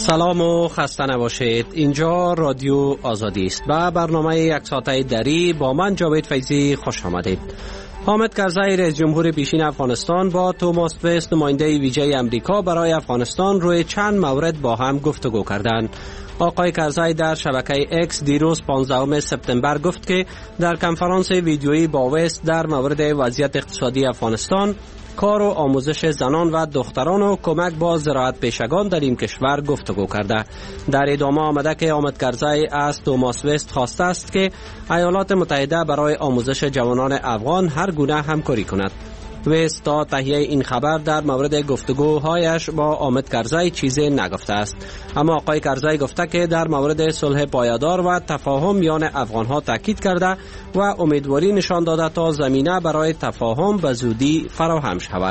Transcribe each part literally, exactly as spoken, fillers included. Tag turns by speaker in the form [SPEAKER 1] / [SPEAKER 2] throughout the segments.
[SPEAKER 1] سلام و خسته نباشید. اینجا رادیو آزادی است و برنامه یک ساعته دری با من جاوید فیضی خوش آمدید. حامد کرزی رئیس جمهور پیشین افغانستان با توماس وست نماینده ویژه امریکا برای افغانستان روی چند مورد با هم گفتگو کردند. آقای کرزی در شبکه اکس دیروز پانزدهم سپتامبر گفت که در کنفرانس ویدیویی با وست در مورد وضعیت اقتصادی افغانستان، کار و آموزش زنان و دختران و کمک با زراعت پیشگان در این کشور گفتگو کرده. در ادامه آمده که حامد کرزی از توماس وست خواسته است که ایالات متحده برای آموزش جوانان افغان هر گونه همکاری کند. وست تا تهیه این خبر در مورد گفتگوهایش با حامد کرزی چیزی نگفته است، اما آقای کرزی گفته که در مورد صلح پایدار و تفاهم میان افغانها تاکید کرده و امیدواری نشان داده تا زمینه برای تفاهم به زودی فراهم شود.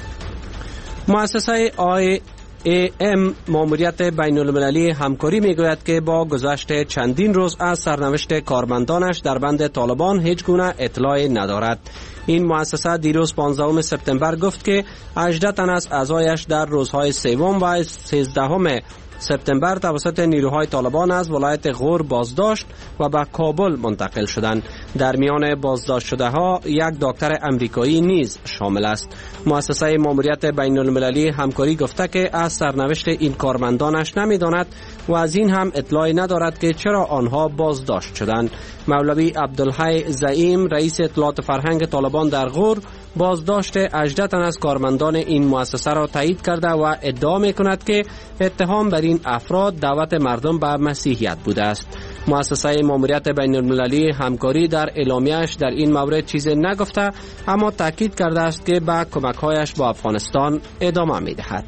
[SPEAKER 1] مؤسسه آی ای ام ماموریت بین المللی همکاری میگوید که با گذشت چندین روز از سرنوشت کارمندانش در بند طالبان هیچ گونه اطلاعی ندارد. این مؤسسه دیروز پانزدهم سپتامبر گفت که هجده تن از اعضایش در روزهای سوم و سیزدهم سپتامبر توسط نیروهای طالبان از ولایت غور بازداشت و به کابل منتقل شدند. در میان بازداشت شده ها یک دکتر امریکایی نیز شامل است. مؤسسه ماموریت بین المللی همکاری گفته که از سرنوشت این کارمندانش نمیداند و از این هم اطلاعی ندارد که چرا آنها بازداشت شدند. مولوی عبدالحی زعیم رئیس اطلاعات فرهنگ طالبان در غور بازداشت هجده تن از کارمندان این مؤسسه را تایید کرده و ادعا می‌کند که اتهام بر این افراد دعوت مردم به مسیحیت بوده است. مؤسسه ماموریت بین المللی همکاری در اعلامیه‌اش در این مورد چیزی نگفته، اما تاکید کرده است که به کمک‌هایش با افغانستان ادامه می‌دهد.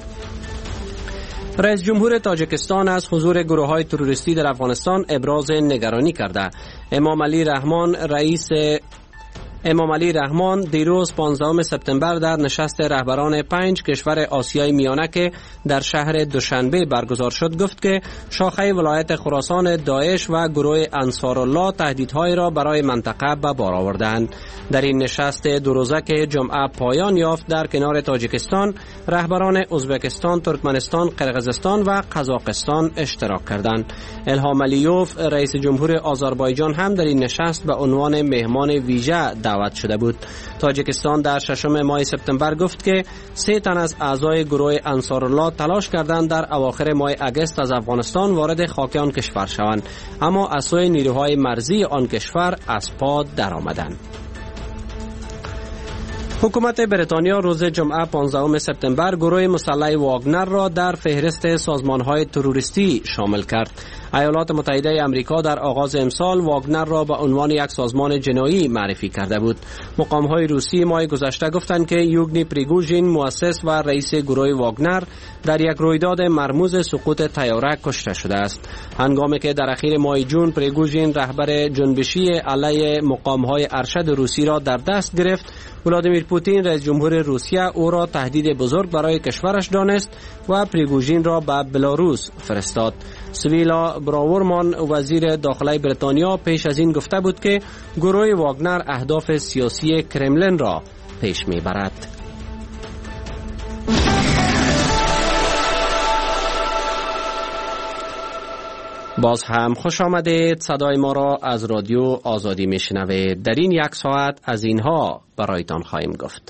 [SPEAKER 1] رئیس جمهور تاجیکستان از حضور گروه‌های تروریستی در افغانستان ابراز نگرانی کرده. امام علی رحمان رئیس امام علی رحمان دیروز پانزدهم سپتامبر در نشست رهبران پنج کشور آسیای میانه که در شهر دوشنبه برگزار شد گفت که شاخه ولایت خراسان داعش و گروه انصارالله تهدیدهای را برای منطقه به بار آوردند. در این نشست دو روزه که جمعه پایان یافت در کنار تاجیکستان، رهبران ازبکستان، ترکمنستان، قرقیزستان و قزاقستان اشتراک کردند. الهام علیوف رئیس جمهور آذربایجان هم در این نشست به عنوان مهمان ویژه دعوت شده بود. تاجیکستان در ششم ماه سپتامبر گفت که سه تن از اعضای گروه انصارالله تلاش کردند در اواخر ماه اگست از افغانستان وارد خاک آن کشور شوند، اما از سوی نیروهای مرزی آن کشور از پا درآمدند. حکومت بریتانیا روز جمعه پانزدهم سپتامبر گروه مسلح واگنر را در فهرست سازمان‌های تروریستی شامل کرد. ایالات متحده آمریکا در آغاز امسال واگنر را به عنوان یک سازمان جنایی معرفی کرده بود. مقام‌های روسی ماه گذشته گفتند که یوگنی پریگوژین مؤسس و رئیس گروه واگنر در یک رویداد مرموز سقوط طیاره کشته شده است. هنگامی که در اخیر ماه جون پریگوژین رهبر جنبشی علیه مقام‌های ارشد روسی را در دست گرفت، ولادیمیر پوتین رئیس جمهور روسیه او را تهدید بزرگ برای کشورش دانست و پریگوژین را به بلاروس فرستاد. سویلا براورمان وزیر داخلی بریتانیا پیش از این گفته بود که گروه واگنر اهداف سیاسی کرملین را پیش میبرد. باز هم خوش آمدید. صدای ما را از رادیو آزادی میشنوید. در این یک ساعت از اینها برایتان خواهیم گفت.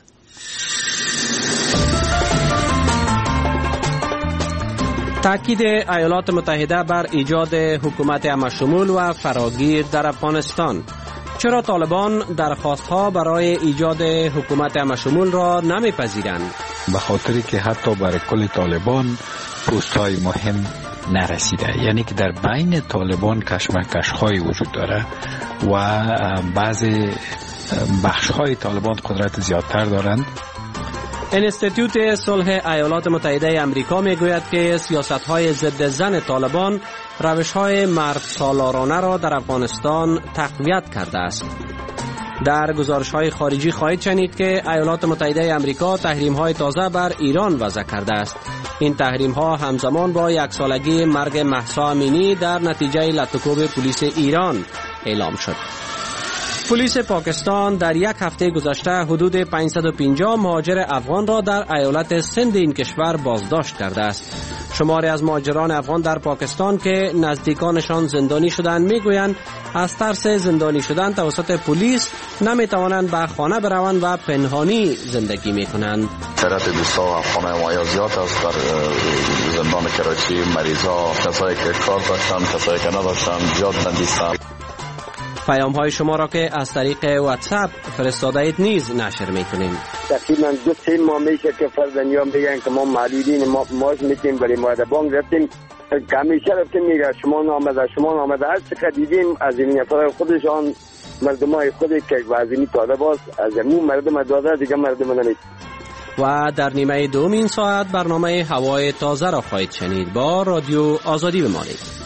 [SPEAKER 1] تاکید ایالات متحده بر ایجاد حکومت همشمول و فراگیر در افغانستان. چرا طالبان درخواست‌ها برای ایجاد حکومت همشمول را نمیپذیرند؟
[SPEAKER 2] به خاطری که حتی برای کل طالبان پست‌های مهم نرسیده، یعنی که در بین طالبان کشمکش‌های وجود داره و بعضی بخش‌های طالبان قدرت زیادتر دارند.
[SPEAKER 1] انستیتوت صلح ایالات متحده آمریکا میگوید که سیاست‌های ضد زن طالبان روش‌های مرد سالارانه را در افغانستان تقویت کرده است. در گزارش‌های خارجی خواهید شنید که ایالات متحده آمریکا تحریم‌های تازه بر ایران وضع کرده است. این تحریم‌ها همزمان با یک سالگی مرگ مهسا امینی در نتیجه لطوکوب پلیس ایران اعلام شد. پلیس پاکستان در یک هفته گذشته حدود پانصد و پنجاه مهاجر افغان را در ایالت سند این کشور بازداشت کرده است. شماری از مهاجران افغان در پاکستان که نزدیکانشان زندانی شدند میگویند از ترس زندانی شدن توسط پلیس نمیتوانند به خانه بروند و پنهانی زندگی میکنند.
[SPEAKER 3] تعداد دوستا افغان ما زیاد است در زندان کراچی. مریضا، کسایی که کار داشتن، کسایی که نداشتن زیاد بندیستند.
[SPEAKER 1] پیام های شما را که از طریق واتساپ فرستاده اید نیز نشر میکنیم.
[SPEAKER 4] تقریبا دو سه ماه میشه که فرزندیان میگن که ما معلولین ما ماش میتیم برای ما بانک رفتیم که همیشه رفتیم میگه شما نامده شما نامده هر چقدر دیدیم از این نفر خودشان مردم های خودی که وزیمی طالب است از امون مردم داده دیگه مردم نمید.
[SPEAKER 1] و در نیمه دوم این ساعت برنامه هوای تازه را خواهید شنید. با رادیو آزادی بمانید.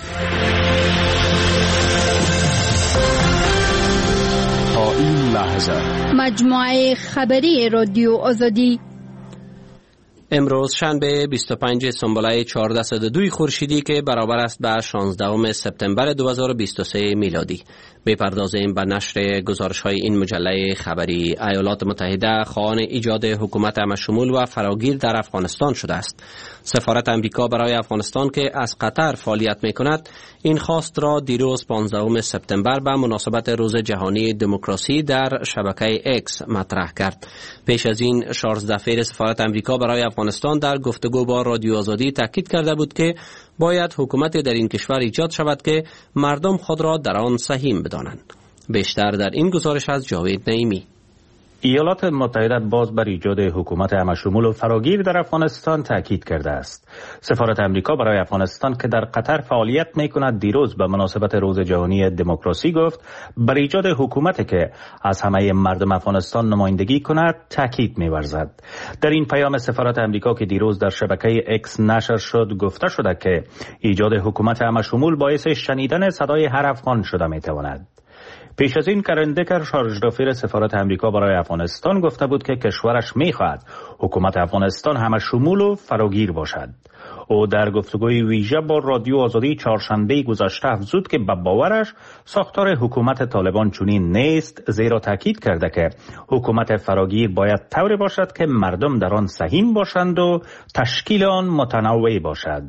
[SPEAKER 5] تا این لحظه
[SPEAKER 6] مجموعه خبری رادیو آزادی
[SPEAKER 1] امروز شنبه بیست و پنج سنبله چهارصد و دو خورشیدی که برابر است به شانزدهم سپتامبر دو هزار و بیست و سه میلادی. بپردازیم به نشر گزارش های این مجله خبری. ایالات متحده خواهان ایجاد حکومت همشمول و فراگیر در افغانستان شده است. سفارت امریکا برای افغانستان که از قطر فعالیت می کند این خواست را دیروز پانزدهم سپتامبر به مناسبت روز جهانی دموکراسی در شبکه اکس مطرح کرد. پیش از این چارلز دفیر سفارت امریکا برای افغانستان در گفتگو با رادیو آزادی تاکید کرده بود که باید حکومت در این کشور ایجاد شود که مردم خود را در آن سهیم بدانند. بیشتر در این گزارش از جاوید نعیمی.
[SPEAKER 7] ایالات متحده باز بر ایجاد حکومت همشمول و فراگیر در افغانستان تاکید کرده است. سفارت امریکا برای افغانستان که در قطر فعالیت می‌کند دیروز به مناسبت روز جهانی دموکراسی گفت بر ایجاد حکومتی که از همه مردم افغانستان نمایندگی کند تاکید می‌ورزد. در این پیام سفارت امریکا که دیروز در شبکه اکس نشر شد گفته شده که ایجاد حکومت همشمول باعث شنیدن صدای هر افغان شده می‌تواند. پیش از این کرندکر شارژ دافیر سفارت امریکا برای افغانستان گفته بود که کشورش می‌خواهد حکومت افغانستان همشمول و فراگیر باشد. او در گفتگوی ویژه با رادیو آزادی چهارشنبه گذشته افزود که به باورش ساختار حکومت طالبان چنین نیست، زیرا تاکید کرده که حکومت فراگیر باید طوری باشد که مردم در آن سهیم باشند و تشکیل آن متنوع باشد.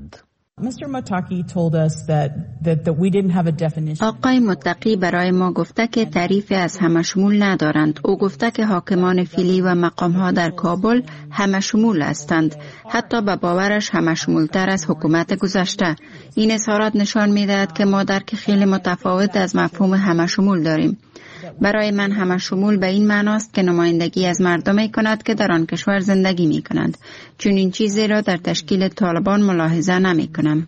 [SPEAKER 6] آقای متقی برای ما گفته که تعریف از همشمول ندارند. او گفته که حاکمان فعلی و مقام‌ها در کابل همشمول هستند. حتی به باورش همشمولتر از حکومت گذشته. این اظهارات نشان می‌دهد که ما درک خیلی متفاوت از مفهوم همشمول داریم. برای من همشمول به این معناست که نمایندگی از مردم می کند که در آن کشور زندگی می کنند. چون این چیزی را در تشکیل طالبان ملاحظه نمی کنم.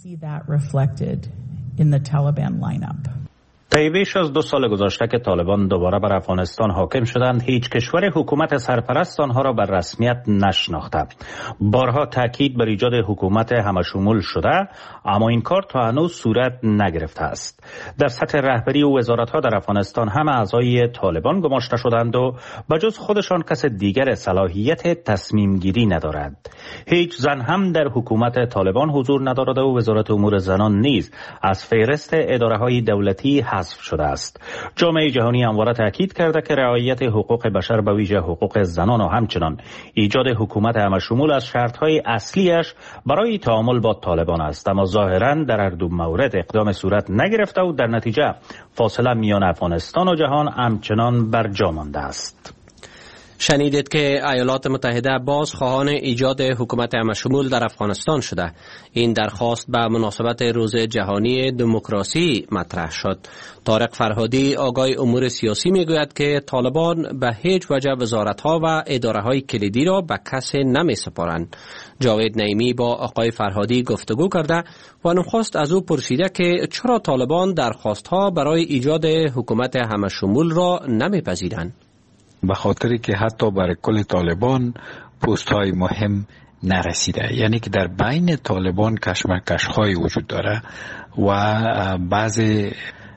[SPEAKER 7] طی بیش از دو سال گذشته که طالبان دوباره بر افغانستان حاکم شدند هیچ کشور حکومت سرپرست آنها را بر رسمیت نشناخته. بارها تاکید بر ایجاد حکومت همشمول شده اما این کار تا هنوز صورت نگرفته است. در سطح رهبری و وزارت‌ها در افغانستان هم اعضای طالبان گماشته شدند و بجز خودشان کس دیگر صلاحیت تصمیم گیری ندارد. هیچ زن هم در حکومت طالبان حضور ندارد و وزارت امور زنان نیز از فهرست اداره‌های دولتی حذف شده است. جامعه جهانی همواره تاکید کرده که رعایت حقوق بشر به ویژه حقوق زنان و همچنان ایجاد حکومت همشمول از شرط‌های اصلیش برای تعامل با طالبان است، اما ظاهراً در هر دو مورد اقدام صورت نگرفته و در نتیجه فاصله میان افغانستان و جهان همچنان برجا مانده است.
[SPEAKER 1] شنیدید که ایالات متحده باز خواهان ایجاد حکومت همشمول در افغانستان شده. این درخواست به مناسبت روز جهانی دموکراسی مطرح شد. طارق فرهادی آگاه امور سیاسی میگوید که طالبان به هیچ وجه وزارت‌ها و اداره‌های کلیدی را به کسی نمی‌سپارند. جاوید نعیمی با آقای فرهادی گفتگو کرده و نخست از او پرسیده که چرا طالبان درخواست‌ها برای ایجاد حکومت همشمول را نمی‌پذیرند.
[SPEAKER 2] به خاطری که حتی برای کل طالبان پست های مهم نرسیده، یعنی که در بین طالبان کشمکش های وجود داره و بعضی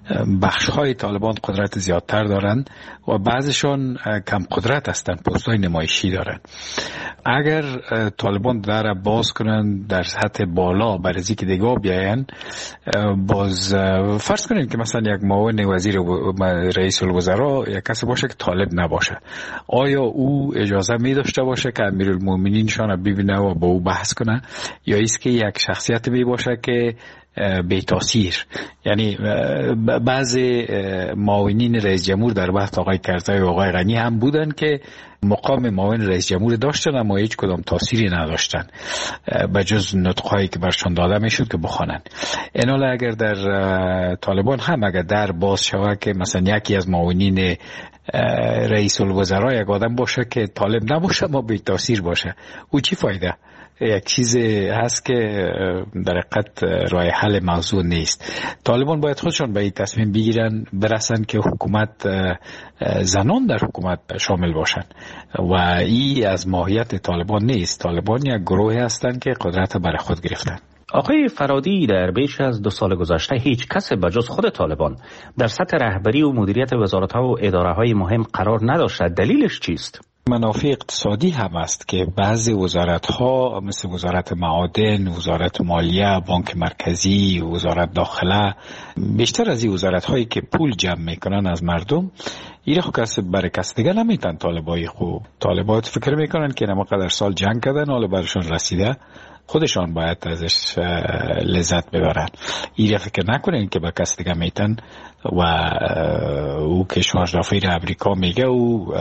[SPEAKER 2] بخش های طالبان قدرت زیادتر دارند و بعضشان کم قدرت هستند، پست های نمایشی دارند. اگر طالبان در باز کنند در سطح بالا برای اینکه دیگه بیاین، باز فرض کنیم که مثلا یک معاون وزیر رئیس الوزراء یک کسی باشه که طالب نباشه، آیا او اجازه می داشته باشه که امیرالمومنین شان ببینه و با او بحث کنه، یا است که یک شخصیت می باشه که بی تاثیر؟ یعنی بعضی معاونین رئیس جمهور در وقت آقای کرزی و آقای غنی هم بودن که مقام معاون رئیس جمهور داشتن اما هیچ کدام تاثیری نداشتن به جز نطقهایی که برشان داده میشد که بخوانن. این حال اگر در طالبان هم اگر در باز شود که مثلا یکی از معاونین رئیس الوزراء یک آدم باشه که طالب نباشه ما بی تاثیر باشه، او چی فایده؟ یک چیز هست که در حقیقت راه حل موضوع نیست. طالبان باید خودشان به این تصمیم بگیرن برسن که حکومت زنان در حکومت شامل باشن و این از ماهیت طالبان نیست. طالبان یک گروهی هستند که قدرت برای خود گرفتن.
[SPEAKER 7] آقای فرادی، در بیش از دو سال گذشته هیچ کس بجز خود طالبان در سطح رهبری و مدیریت وزارت‌ها و اداره‌های مهم قرار نداشته. دلیلش چیست؟
[SPEAKER 2] منافع اقتصادی هم است که بعضی وزارت‌ها مثل وزارت معادن، وزارت مالیه، بانک مرکزی، وزارت داخله، بیشتر از این وزارت‌هایی که پول جمع میکنن از مردم، ایره خو کس برای کس دیگه نمیتن. طالبای خوب طالبات فکر میکنن که نما قدر سال جنگ کردن حالا برشون رسیده، خودشان باید ازش لذت ببرن. ایره فکر نکنین که به کس دیگه میتن و او که شواردافیر امریکا میگه او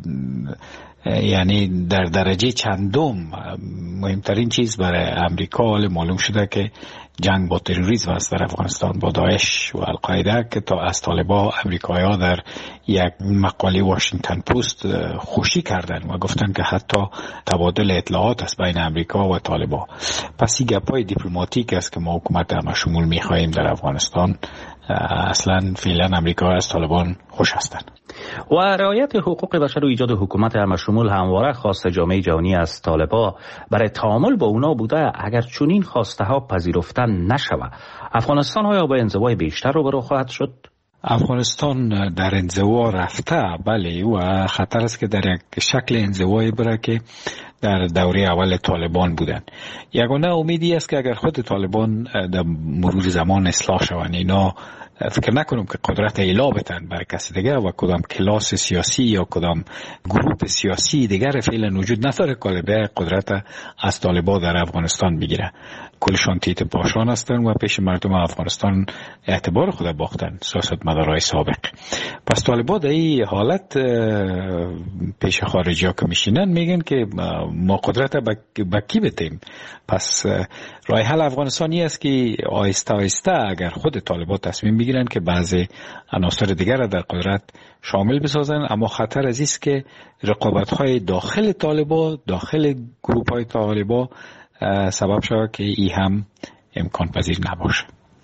[SPEAKER 2] یعنی در درجه چندم مهمترین چیز برای امریکا حال معلوم شده که جنگ با تروریسم است در افغانستان، با داعش و القاعده، که تا از طالبان امریکایی‌ها در یک مقاله واشنگتن پست خوشی کردن و گفتن که حتی تبادل اطلاعات است بین امریکا و طالبان. پس این گپای دیپلماتیک است که ما حکومت همشمول می‌خواهیم در افغانستان. اصلا فعلا امریکا از طالبان خوش هستند.
[SPEAKER 7] و رعایت حقوق بشر و ایجاد حکومت همشمول همواره خواست جامعه جهانی از طالبان برای تعامل با اونا بوده. اگر چنین خواسته ها پذیرفتن نشود، افغانستان ها با انزوای بیشتر روبرو خواهد شد؟
[SPEAKER 2] افغانستان در انزوا رفته، بله، و خطر است که در یک شکل انزوایی بره که در دوره اول طالبان بودن. یگانه امیدی است که اگر خود طالبان در مرور زمان اصلاح شوند، اینا فکر نکنم که قدرت اعلا بتن بر کسی دیگه و کدام کلاس سیاسی یا کدام گروه سیاسی دیگر فعلا وجود نداره که قدرت از طالبان در افغانستان بگیره. کلشان تیت پاشان هستن و پیش مردم افغانستان اعتبار خود باختن، سیاستمدارای سابق. پس طالبان در این حالت پیش خارجی ها که میشینن میگن که ما قدرت با کی بتیم. پس راه حل افغانستانی است که آهسته آهسته اگر خود طالبان تصمیم بگیرن که بعضی عناصر دیگر را در قدرت شامل بسازن، اما خطر از است که رقابت های داخل طالبان، داخل گروپ های طالبان سبب شود که ای هم امکان پذیر نباشه.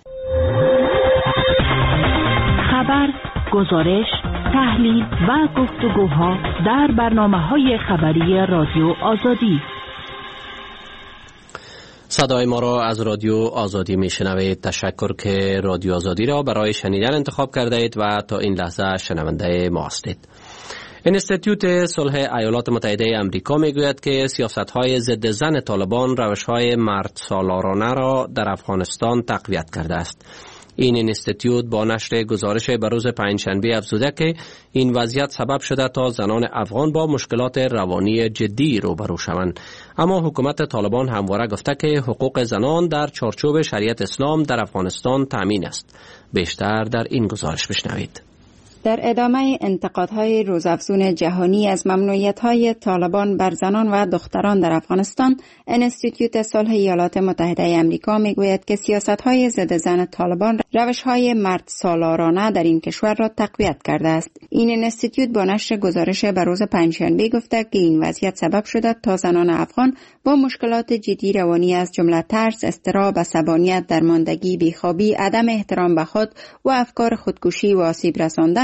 [SPEAKER 8] خبر، گزارش، تحلیل و گفتگوها در برنامه‌های خبری رادیو آزادی.
[SPEAKER 1] صدای ما را از رادیو آزادی میشنوید. تشکر که رادیو آزادی را برای شنیدن انتخاب کرده اید و تا این لحظه شنونده ما هستید. انستیتوت صلح ایالات متحده آمریکا میگوید که سیاست‌های ضد زن طالبان روش‌های مرد سالارانه را در افغانستان تقویت کرده است. این انستیتوت با نشر گزارش به روز پنجشنبه افزوده که این وضعیت سبب شده تا زنان افغان با مشکلات روانی جدی روبرو شوند. اما حکومت طالبان همواره گفته که حقوق زنان در چارچوب شریعت اسلام در افغانستان تامین است. بیشتر در این گزارش بشنوید.
[SPEAKER 6] در ادامه انتقادهای روزافزون جهانی از ممنوعیت‌های طالبان بر زنان و دختران در افغانستان، انستیتوت صلح ایالات متحده آمریکا میگوید که سیاست‌های ضد زن طالبان روش‌های مرد سالارانه در این کشور را تقویت کرده است. این انستیتوت با نشر گزارش به روز پنجشنبه گفته که این وضعیت سبب شده تا زنان افغان با مشکلات جدی روانی از جمله ترس، اضطراب، عصبانیت، درماندگی، بیخوابی، عدم احترام به خود و افکار خودکشی و آسیب رساندن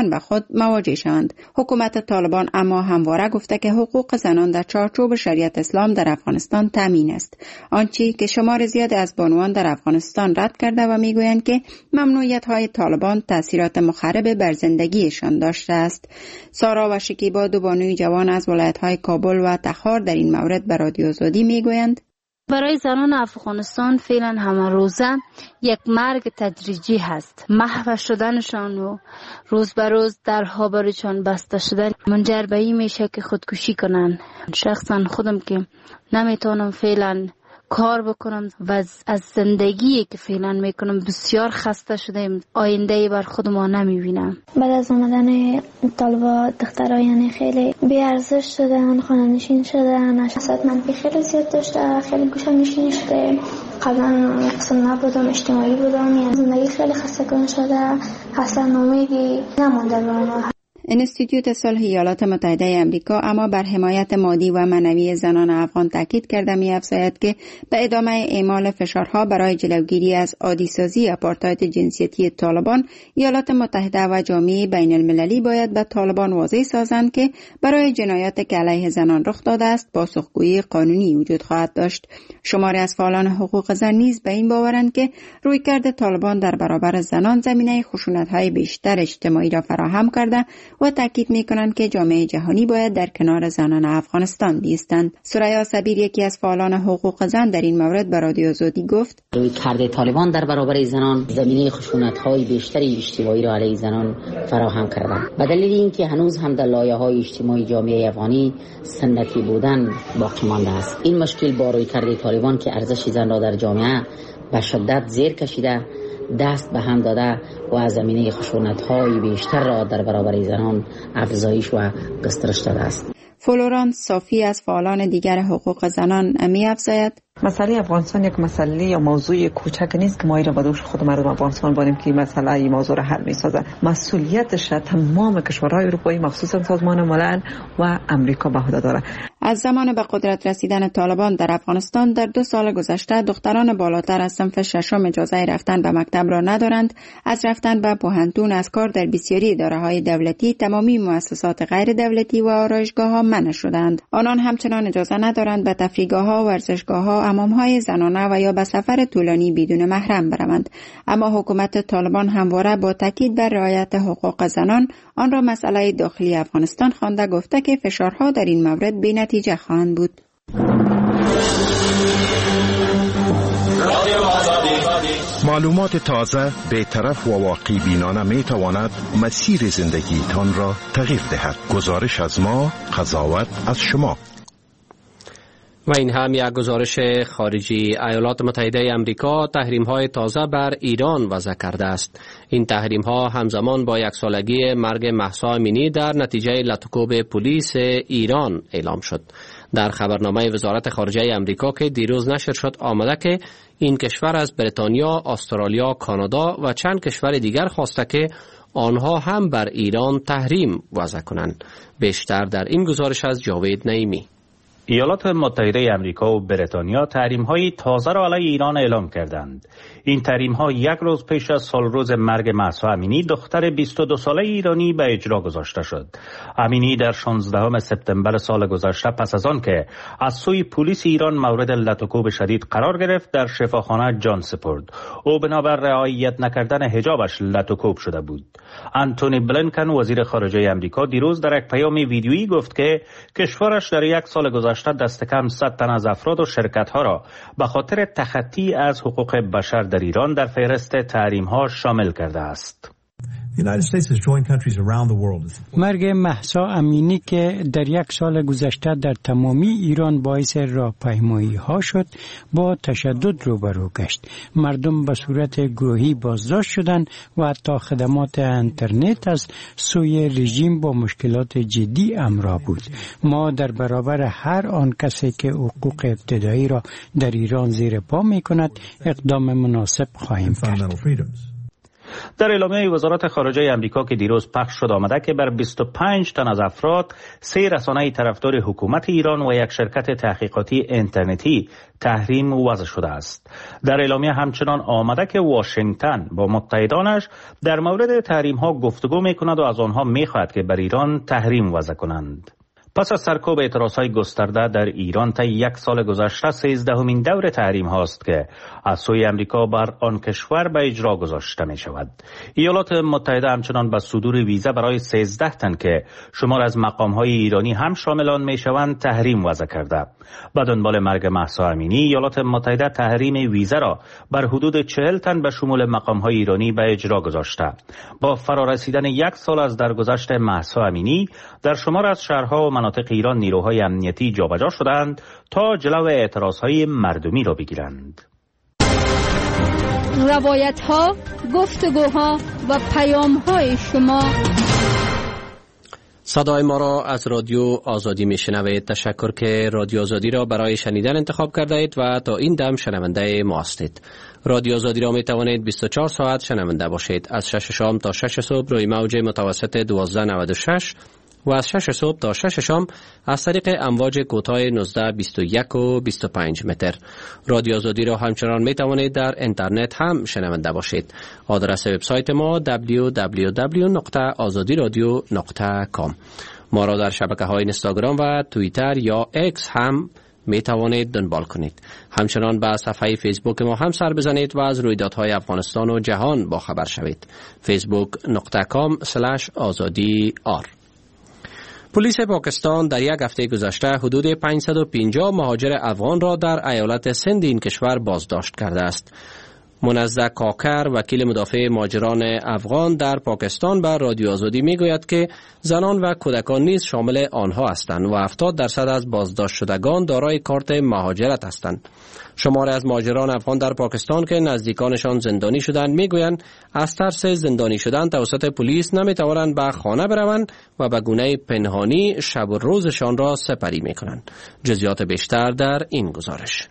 [SPEAKER 6] به خود مواجه شوند. حکومت طالبان اما همواره گفته که حقوق زنان در چارچوب شریعت اسلام در افغانستان تامین است، آنچه که شمار زیاد از بانوان در افغانستان رد کرده و میگویند که ممنوعیت های طالبان تاثیرات مخرب بر زندگیشان داشته است. سارا و شکیبا، دو بانوی جوان از ولایت های کابل و تخار، در این مورد به رادیو آزادی میگویند
[SPEAKER 9] برای زنان افغانستان فعلا همه روزه یک مرگ تدریجی هست. محو شدنشان و روز به روز درها برایشان بسته شدن منجر به این میشه که خودکشی کنن. شخصا خودم که نمیتونم فعلا کار بکنم و از زندگی که فعلا میکنم بسیار خسته شدم. آینده بر خود ما نمیبینم.
[SPEAKER 10] بعد از اومدن طالبا دخترها یعنی خیلی بی‌ارزش شدن، خانه نشین شدن، شخصیت منفی خیلی زیاد داشته، خیلی گوشه نشین شده. قبلا اقتصاد نبودم، اجتماعی بودم، یعنی زندگی خیلی خسته کن شده، اصلا امیدی نمونده به ما.
[SPEAKER 6] انستیتوت صلح ایالات متحده امریکا اما بر حمایت مادی و معنوی زنان افغان تاکید کرده می‌افزاید که به ادامه اعمال فشارها برای جلوگیری از عادی‌سازی آپارتاید جنسیتی طالبان، ایالات متحده و جامعه بین المللی باید به طالبان واضح سازند که برای جنایاتی که علیه زنان رخ داده است پاسخگویی قانونی وجود خواهد داشت. شماری از فعالان حقوق زن نیز به این باورند که رویکرد طالبان در برابر زنان زمینه خشونت‌های بیشتر اجتماعی را فراهم کرده و تاکید می‌کنند که جامعه جهانی باید در کنار زنان افغانستان ایستند. سریا صبیر، یکی از فعالان حقوق زن، در این مورد به رادیو آزادی گفت
[SPEAKER 11] رویکرد طالبان در برابر زنان زمینه خشونت‌های بیشتری اجتماعی را علیه زنان فراهم کرده. به دلیل اینکه هنوز هم در لایه‌های اجتماعی جامعه افغانی سنتی بودن باقی مانده است. این مشکل با رویکرد طالبان که ارزش زن را در جامعه به شدت زیر کشیده، دست به هم داده و از زمینه خشونت‌های بیشتر را در برابر زنان افزایش و گسترش داده است.
[SPEAKER 6] فلورانس صافی از فعالان دیگر حقوق زنان می‌افزاید
[SPEAKER 12] مسئله افغانستان یک مسئله یا موضوع کوچک نیست که ما را به دوش خود مردم افغانستان بانیم که مسئله این موضوع را حل می‌سازه. مسئولیتش تمام کشورهای اروپایی مخصوصا سازمان ملل و امریکا به عهده داره.
[SPEAKER 6] از زمان به قدرت رسیدن طالبان در افغانستان در دو سال گذشته دختران بالاتر از صنف ششم اجازه رفتن به مکتب را ندارند. از رفتن به پوهنتون، از کار در بسیاری اداره‌های دولتی، تمامی مؤسسات غیر دولتی و آرایشگاه‌ها منع شدند. آنان همچنان اجازه ندارند به تفریحگاه‌ها، ورزشگاه‌ها، حمام‌های زنانه و یا به سفر طولانی بدون محرم بروند. اما حکومت طالبان همواره با تاکید بر رعایت حقوق زنان آن را مسئله داخلی افغانستان خوانده، گفته که فشارها در این مورد بی‌نتیجه خواهند بود.
[SPEAKER 5] معلومات تازه، بی‌طرف و واقعی بینانه می تواند مسیر زندگی تان را تغییر دهد. گزارش از ما، قضاوت از شما.
[SPEAKER 1] و این هم یک گزارش خارجی. ایالات متحده امریکا تحریم‌های تازه بر ایران وضع کرده است. این تحریم‌ها همزمان با یک سالگی مرگ مهسا امینی در نتیجه لطوکوب پلیس ایران اعلام شد. در خبرنامه وزارت خارجه امریکا که دیروز نشر شد آمده که این کشور از بریتانیا، استرالیا، کانادا و چند کشور دیگر خواسته که آنها هم بر ایران تحریم وضع کنند. بیشتر در این گزارش از جاوید نعیمی.
[SPEAKER 7] ایالات متحده امریکا و بریتانیا تحریم‌های تازه را علیه ایران اعلام کردند. این تحریم‌ها یک روز پیش از سالروز مرگ مهسا امینی، دختر بیست و دو ساله ایرانی، به اجرا گذاشته شد. امینی در شانزدهم سپتامبر سال گذشته پس از آن که از سوی پلیس ایران مورد لطوکوب شدید قرار گرفت، در شفاخانه جان سپرد. او بنابر رعایت نکردن حجابش لطوکوب شده بود. آنتونی بلینکن وزیر خارجه امریکا دیروز در یک پیام ویدیویی گفت که کشورش در یک سال گذشته دست کم صد تن از افراد و شرکت‌ها را به خاطر تخطی از حقوق بشر در ایران در فهرست تحریم‌ها شامل کرده است.
[SPEAKER 13] مرگ مهسا امینی که در یک سال گذشته در تمامی ایران باعث راهپیمایی ها شد، با تشدد روبرو گشت. مردم به صورت گروهی بازداشت شدند و حتی خدمات اینترنت از سوی رژیم با مشکلات جدی همراه بود. ما در برابر هر آن کسی که حقوق ابتدایی را در ایران زیر پا می کند اقدام مناسب خواهیم کرد.
[SPEAKER 7] در اعلامیه وزارت خارجه آمریکا که دیروز پخش شد آمده که بر بیست و پنج تن از افراد، سه رسانه طرفدار حکومت ایران و یک شرکت تحقیقاتی اینترنتی تحریم وضع شده است. در اعلامیه همچنان آمده که واشنگتن با متحدانش در مورد تحریم ها گفتگو می کند و از آنها می خواهد که بر ایران تحریم وضع کنند. پس از سرکوب اعتراضهای گسترده در ایران تا یک سال گذشته، سیزدهمین دور تحریم هاست که از سوی امریکا بر آن کشور به اجرا گذاشته می شود. ایالات متحده همچنان به صدور ویزا برای سیزده تن که شمار از مقام های ایرانی هم شامل آن می شوند تحریم وضع کرده. به دنبال مرگ مهسا امینی، ایالات متحده تحریم ویزا را بر حدود چهل تن به شمول مقام های ایرانی به اجرا گذاشته. با فرارسیدن یک سال از درگذشت مهسا امینی، در شمار از شهرها و مناطق ایران نیروهای امنیتی جابجا شدند تا جلو اعتراضهای مردمی را بگیرند.
[SPEAKER 14] روایت‌ها، گفتگوها و پیام‌های شما.
[SPEAKER 1] صدای ما را از رادیو آزادی میشنوید. تشکر که رادیو آزادی را برای شنیدن انتخاب کرده اید و تا این دم شنونده ما هستید. رادیو آزادی را می توانید بیست و چهار ساعت شنونده باشید. از شش شام تا شش صبح روی موج متوسط دوازده نود و شش و از شش صبح تا شش شام از طریق امواج کوتاه نوزده بیست و یک و بیست و پنج متر. رادیو آزادی را همچنان می توانید در اینترنت هم شنونده باشید. آدرس وبسایت ما دبلیو دبلیو دبلیو نقطه آزادی رادیو نقطه کام. ما را در شبکه‌های اینستاگرام و توییتر یا اکس هم می توانید دنبال کنید. همچنان به صفحه فیسبوک ما هم سر بزنید و از رویدادهای افغانستان و جهان با خبر شوید. فیسبوک دات کام اسلش آزادی آر. پلیس پاکستان در یک هفته گذشته حدود پانصد و پنجاه مهاجر افغان را در ایالت سند این کشور بازداشت کرده است. منزه کاکر، وکیل مدافع مهاجران افغان در پاکستان، به رادیو آزادی میگوید که زنان و کودکان نیز شامل آنها هستند و هفتاد درصد از بازداشت شدگان دارای کارت مهاجرت هستند. شماری از مهاجران افغان در پاکستان که نزدیکانشان زندانی شدند میگویند از ترس زندانی شدن توسط پلیس نمیتوانند به خانه بروند و به گونه پنهانی شب و روزشان را سپری میکنند. جزئیات بیشتر در این گزارش.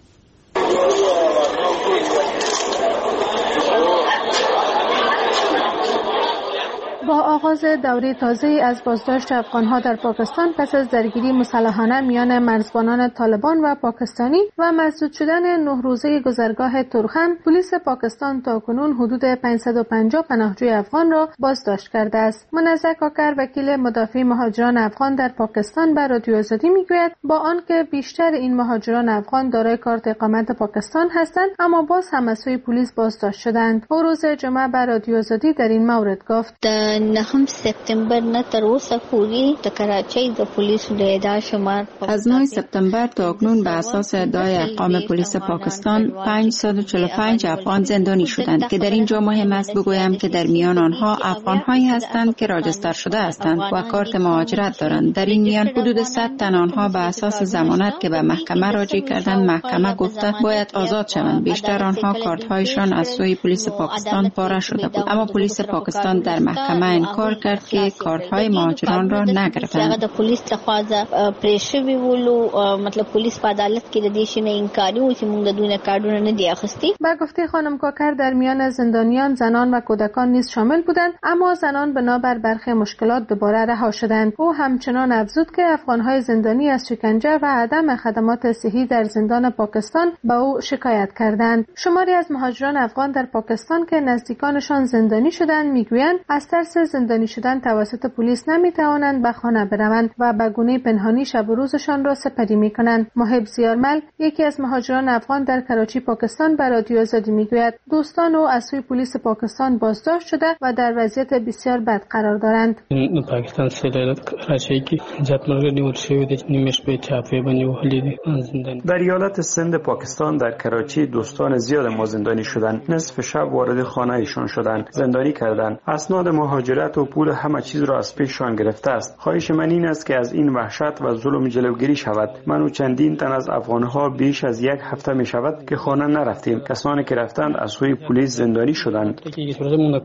[SPEAKER 15] با آغاز دوره تازه از بازداشت افغانها در پاکستان پس از درگیری مسلحانه میان مرزبانان طالبان و پاکستانی و مسدود شدن نه روزه گذرگاه تورخم، پلیس پاکستان تاکنون حدود پانصد و پنجاه پناهجوی افغان را بازداشت کرده است. منزه کاکر، وکیل مدافع مهاجران افغان در پاکستان، به رادیو آزادی میگوید با آنکه بیشتر این مهاجران افغان دارای کارت اقامت پاکستان هستند، اما باز هم از سوی پلیس بازداشت شدند. او روز جمعه به رادیو آزادی در این مورد گفت:
[SPEAKER 16] نهم سپتامبر نه تر اوسه پورې د کراچۍ د پولیسو د ادعا شمار
[SPEAKER 6] از نه سپتامبر تا اکنون به اساس ادعای ارقام پلیس پاکستان پانصد و چهل و پنج افغان زندانی شدند که در اینجا مهم است بگویم که در میان آنها افغان‌هایی هستند که راجستر شده هستند و کارت مهاجرت دارند. در این میان حدود صد تن آنها به اساس ضمانت که به محکمه راجع کردند، محکمه گفته باید آزاد شوند. بیشتر آنها کارت‌هایشان از سوی پلیس پاکستان پاره شده بود، اما پلیس پاکستان در محکمه انکار کرد که کارت‌های مهاجران را نگرفتند.
[SPEAKER 16] د پولیس لخوا پریشوی ولو مطلب پولیس په عدالت کې د دې شی نه انکاری و چې موږ د دوی کارتونه نه دی اخیستی.
[SPEAKER 15] با گفته خانم کاکر در میان زندانیان زنان و کودکان نیز شامل بودند، اما زنان بنابر برخی مشکلات دوباره رها شدند. او همچنان افزود که افغان‌های زندانی از شکنجه و عدم خدمات صحی در زندان پاکستان به او شکایت کردند. شماری از مهاجران افغان در پاکستان که نزدیکانشان زندانی شدند میگویند از ترس زندانی شدن توسط پلیس نمیتوانند به خانه بروند و به گونه پنهانی شب و روزشان را سپری میکنند. محب زیارمل، یکی از مهاجران افغان در کراچی پاکستان، به رادیو آزادی میگوید دوستان او از سوی پلیس پاکستان بازداشت شده و در وضعیت بسیار بد قرار دارند.
[SPEAKER 17] پاکستان سره کراچی کې جات مرګ نیول شوی د نیمش په چاپه باندې وهلې دي زندان.
[SPEAKER 18] در ایالت سند پاکستان در کراچی دوستان زیاد ما زندانی شدند. نصف شب وارد خانه ایشان شدند، زندانی کردند. اسناد مهاجرت و پول همه چیز را از پیششان گرفته است. خواهش من این است که از این وحشت و ظلم جلوگیری شود. من و چندین تن از افغانها بیش از یک هفته می شود که خانه نرفتیم. کسانی که رفتند از سوی پلیس زندانی شدند.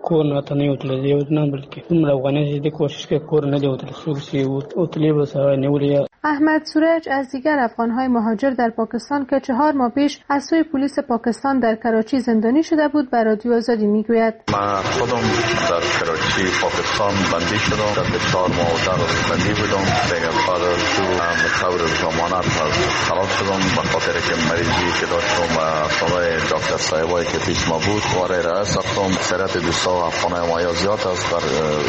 [SPEAKER 17] کور نه ته نه وتل یو نه بلکې موږ افغانان دې کوشش کې کور نه دی وتل څوک سی وتلی به سره نیولیا.
[SPEAKER 15] احمد سورج از دیگر افغان‌های مهاجر در پاکستان که چهار ماه پیش از سوی پلیس پاکستان در کراچی زندانی شده بود به رادیو آزادی میگوید.
[SPEAKER 3] من خودم در کراچی پاکستان بندی شدم، در چهار ماه در بندی بودم. دیگه بعد تو مطور ضمانت خلاص شدم به خاطر که مریضی که داشتم و سوای دکتر صاحبایی که پیش ما بود وارد راه ساختم. سرعت دوستا و افغان‌های ما زیاد است در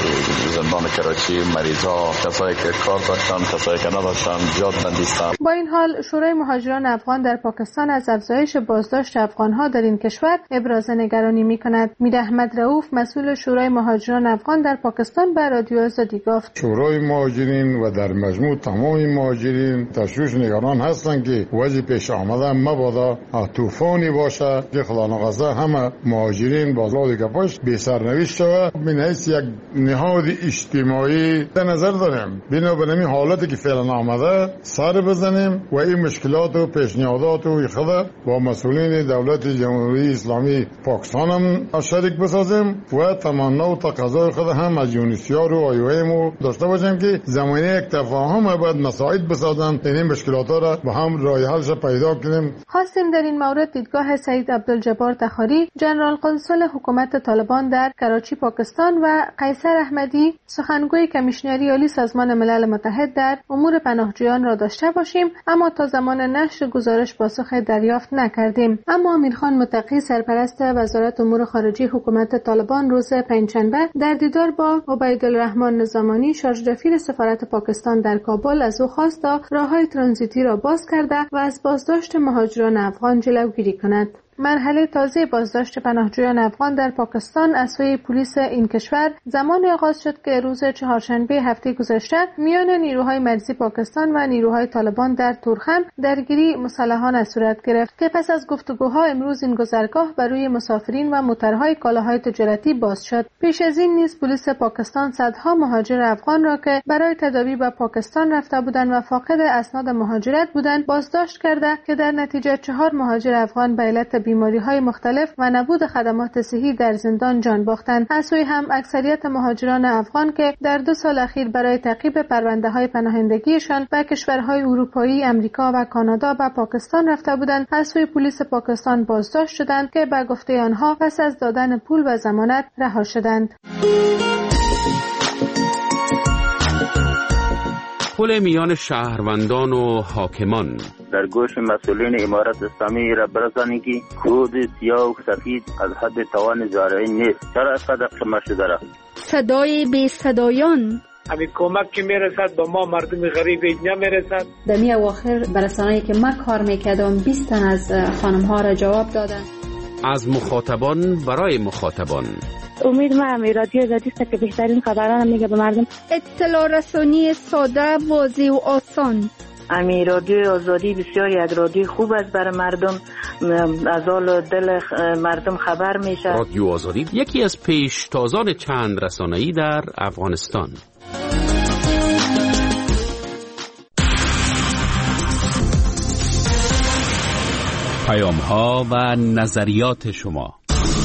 [SPEAKER 3] زندان کراچی. مریضا کسایی که کار داشتن، کسایی که نداشتن زیاد بندیستن.
[SPEAKER 15] با این حال شورای مهاجران افغان در پاکستان از افزایش بازداشت افغان‌ها در این کشور ابراز نگرانی می‌کند. میر احمد رؤوف مسئول شورای مهاجران افغان در پاکستان به رادیو آزادی گفت:
[SPEAKER 19] شورای مهاجرین و در مجموع تمام مهاجرین تشویش نگران هستند که وضع پیش آمده مبادا طوفانی باشه که خدا نخواسته همه مهاجرین با لاد کفاش بی سرنوشت شود. من حیث یک نهاد اجتماعی در نظر داریم بنابراین این حالتی که فعلا آمده سر بزنیم و این مشکلات و پیشنهادات و خود با مسئولین دولت جمهوری اسلامی پاکستان هم شریک بسازیم و تمنا و تقاضای خود هم از یونیسیار و آیویم داشته باشیم که زمینه یک تفاهم باید مساعد بسازن این مشکلات را با هم راه حلش پیدا کنیم.
[SPEAKER 15] خواستیم در این مورد دیدگاه سعید عبدالجبار تخاری، ژنرال قنسل حکومت طالبان در کراچی پاکستان و قیصر احمدی، سخنگوی کمیشنری عالی سازمان ملل متحد در امور پناهجویان را داشته باشیم، اما تا زمان نشر گزارش پاسخ دریافت نکردیم. اما امیرخان متقی، سرپرست وزارت امور خارجه حکومت طالبان، روز پنجشنبه در دیدار با عبیدالرحمن نظامانی، شارژ دافیر سفارت پاکستان در کابل، از او خواست تا راههای ترانزیتی را باز کرده و از بازداشت مهاجران افغان جلوگیری کند. مرحله تازه بازداشت پناهجویان افغان در پاکستان از سوی پلیس این کشور زمان آغاز شد که روز چهارشنبه هفته گذشته میان نیروهای مرزی پاکستان و نیروهای طالبان در تورخم درگیری مسلحانه صورت گرفت که پس از گفتگوها امروز این گذرگاه بر روی مسافرین و موترهای کالاهای تجارتی باز شد. پیش از این نیز پلیس پاکستان صدها مهاجر افغان را که برای تداوی به پاکستان رفته بودند و فاقد اسناد مهاجرت بودند بازداشت کرده که در نتیجه چهار مهاجر افغان به علت بیماری‌های مختلف و نبود خدمات صحی در زندان جان باختند. از سوی هم اکثریت مهاجران افغان که در دو سال اخیر برای تعقیب پرونده‌های پناهندگیشان به کشورهای اروپایی، امریکا و کانادا و پاکستان رفته بودند، از سوی پلیس پاکستان بازداشت شدند که به گفته آنها پس از دادن پول و ضمانت رها شدند.
[SPEAKER 20] پل میان شهروندان و حاکمان
[SPEAKER 21] در گوش مسئولین امارت اسلامی را برسانید که کود سیاه و سفید از حد توان زارعی نیست. چرا اینقدر قمه شده را؟
[SPEAKER 14] صدای بی صدایان
[SPEAKER 22] همین کمک که میرسد به ما مردم غریب نمیرسد.
[SPEAKER 23] در می اواخر برسانه‌ای که من کار میکردم بیست تن از خانم ها را جواب دادن.
[SPEAKER 20] از مخاطبان برای مخاطبان.
[SPEAKER 24] امید ما می رادیو آزادی است که بهترین خبران میگه به مردم.
[SPEAKER 14] اطلاع رسانی ساده، واضح و آسان.
[SPEAKER 25] امی رادیو آزادی بسیار یک رادیو خوب است برای مردم، از حال دل مردم خبر میشه.
[SPEAKER 20] رادیو آزادی یکی از پیشتازان چند رسانه‌ای در افغانستان. پیام ها و نظریات شما.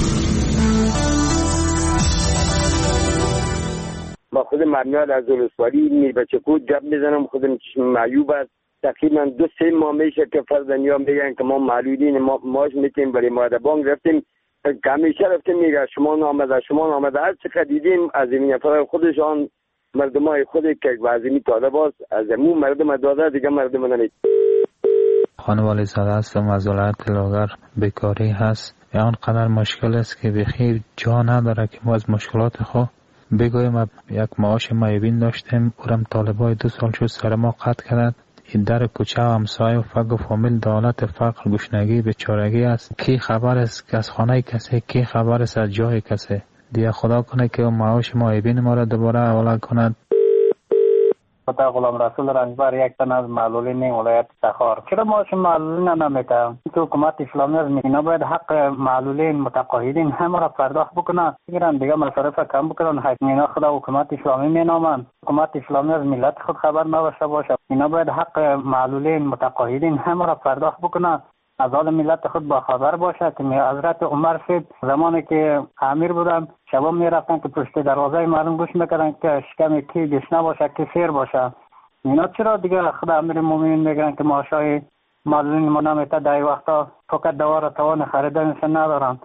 [SPEAKER 4] با خود مرمیاد از ولسوالی میر بچه کود جب میزنم. خودم چشم معیوب است. تقریبا دو سه ماه میشه که فرزندی‌ها میگن که ما معلولین ما ماش میتیم برای ما بانک رفتیم که همیشه رفتیم میگه شما نامده شما نامده هر چقدر دیدیم از این نفر خودشان مردمای خود که وازمی طالب است از امون مردم داده دیگه مردم نمید.
[SPEAKER 26] خانوالی زاده هستم از ولایت لاغر. بیکاری هست یا آنقدر مشکل است که بخیر جا نداره که ما از مشکلات خود بگویم. یک معاش معیبین داشتیم اورم طالبای دو سال شد سر ما قطع کرد. این در کوچه و همسایه و فقر و فامیل دولت فقر گشنگی بیچارگی است. کی خبر است از خانه کسی، کی خبر است از جای کسی. دیگه خدا کنه که معاش معیبین ما را دوباره حواله کند.
[SPEAKER 27] پتا غلام رسول رنجبر یک تن از معلولین ولایت تخار. چرا معاش معلولین نمیده؟ تو حکومت اسلامی از اینا باید حق معلولین متقاعدین همه را پرداخت بکنن. بگیرن دیگه مصارف کم بکنن. حق اینا خدا حکومت اسلامی مینامن. حکومت اسلامی از ملت خود خبر نداشته باشه. اینا باید حق معلولین متقاعدین همه را پرداخت بکنن. از حال ملت خود با خبر باشه که حضرت عمر صاحب زمانی که امیر بودن شبا میرفتن که پشت دروازه مردم گوش میکردن که شکم کی گشنه باشه کی سیر باشه. اینا چرا دیگه خدا امیر مومنین میگن که ماشای معلولین ما نمیته در وقتا فقط دوار توان خریدنش ندارن.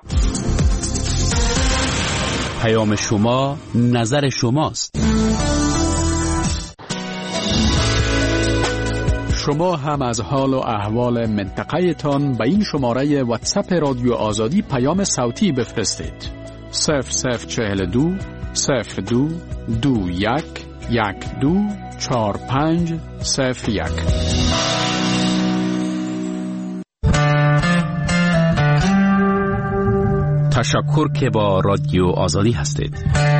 [SPEAKER 20] پیام شما نظر شماست. شما هم از حال و احوال منطقه تان به این شماره واتساپ رادیو آزادی پیام صوتی بفرستید. صفر صفر چهل دو صفر دو دو یک یک دو چهار پنج صفر یک. تشکر که با رادیو آزادی هستید.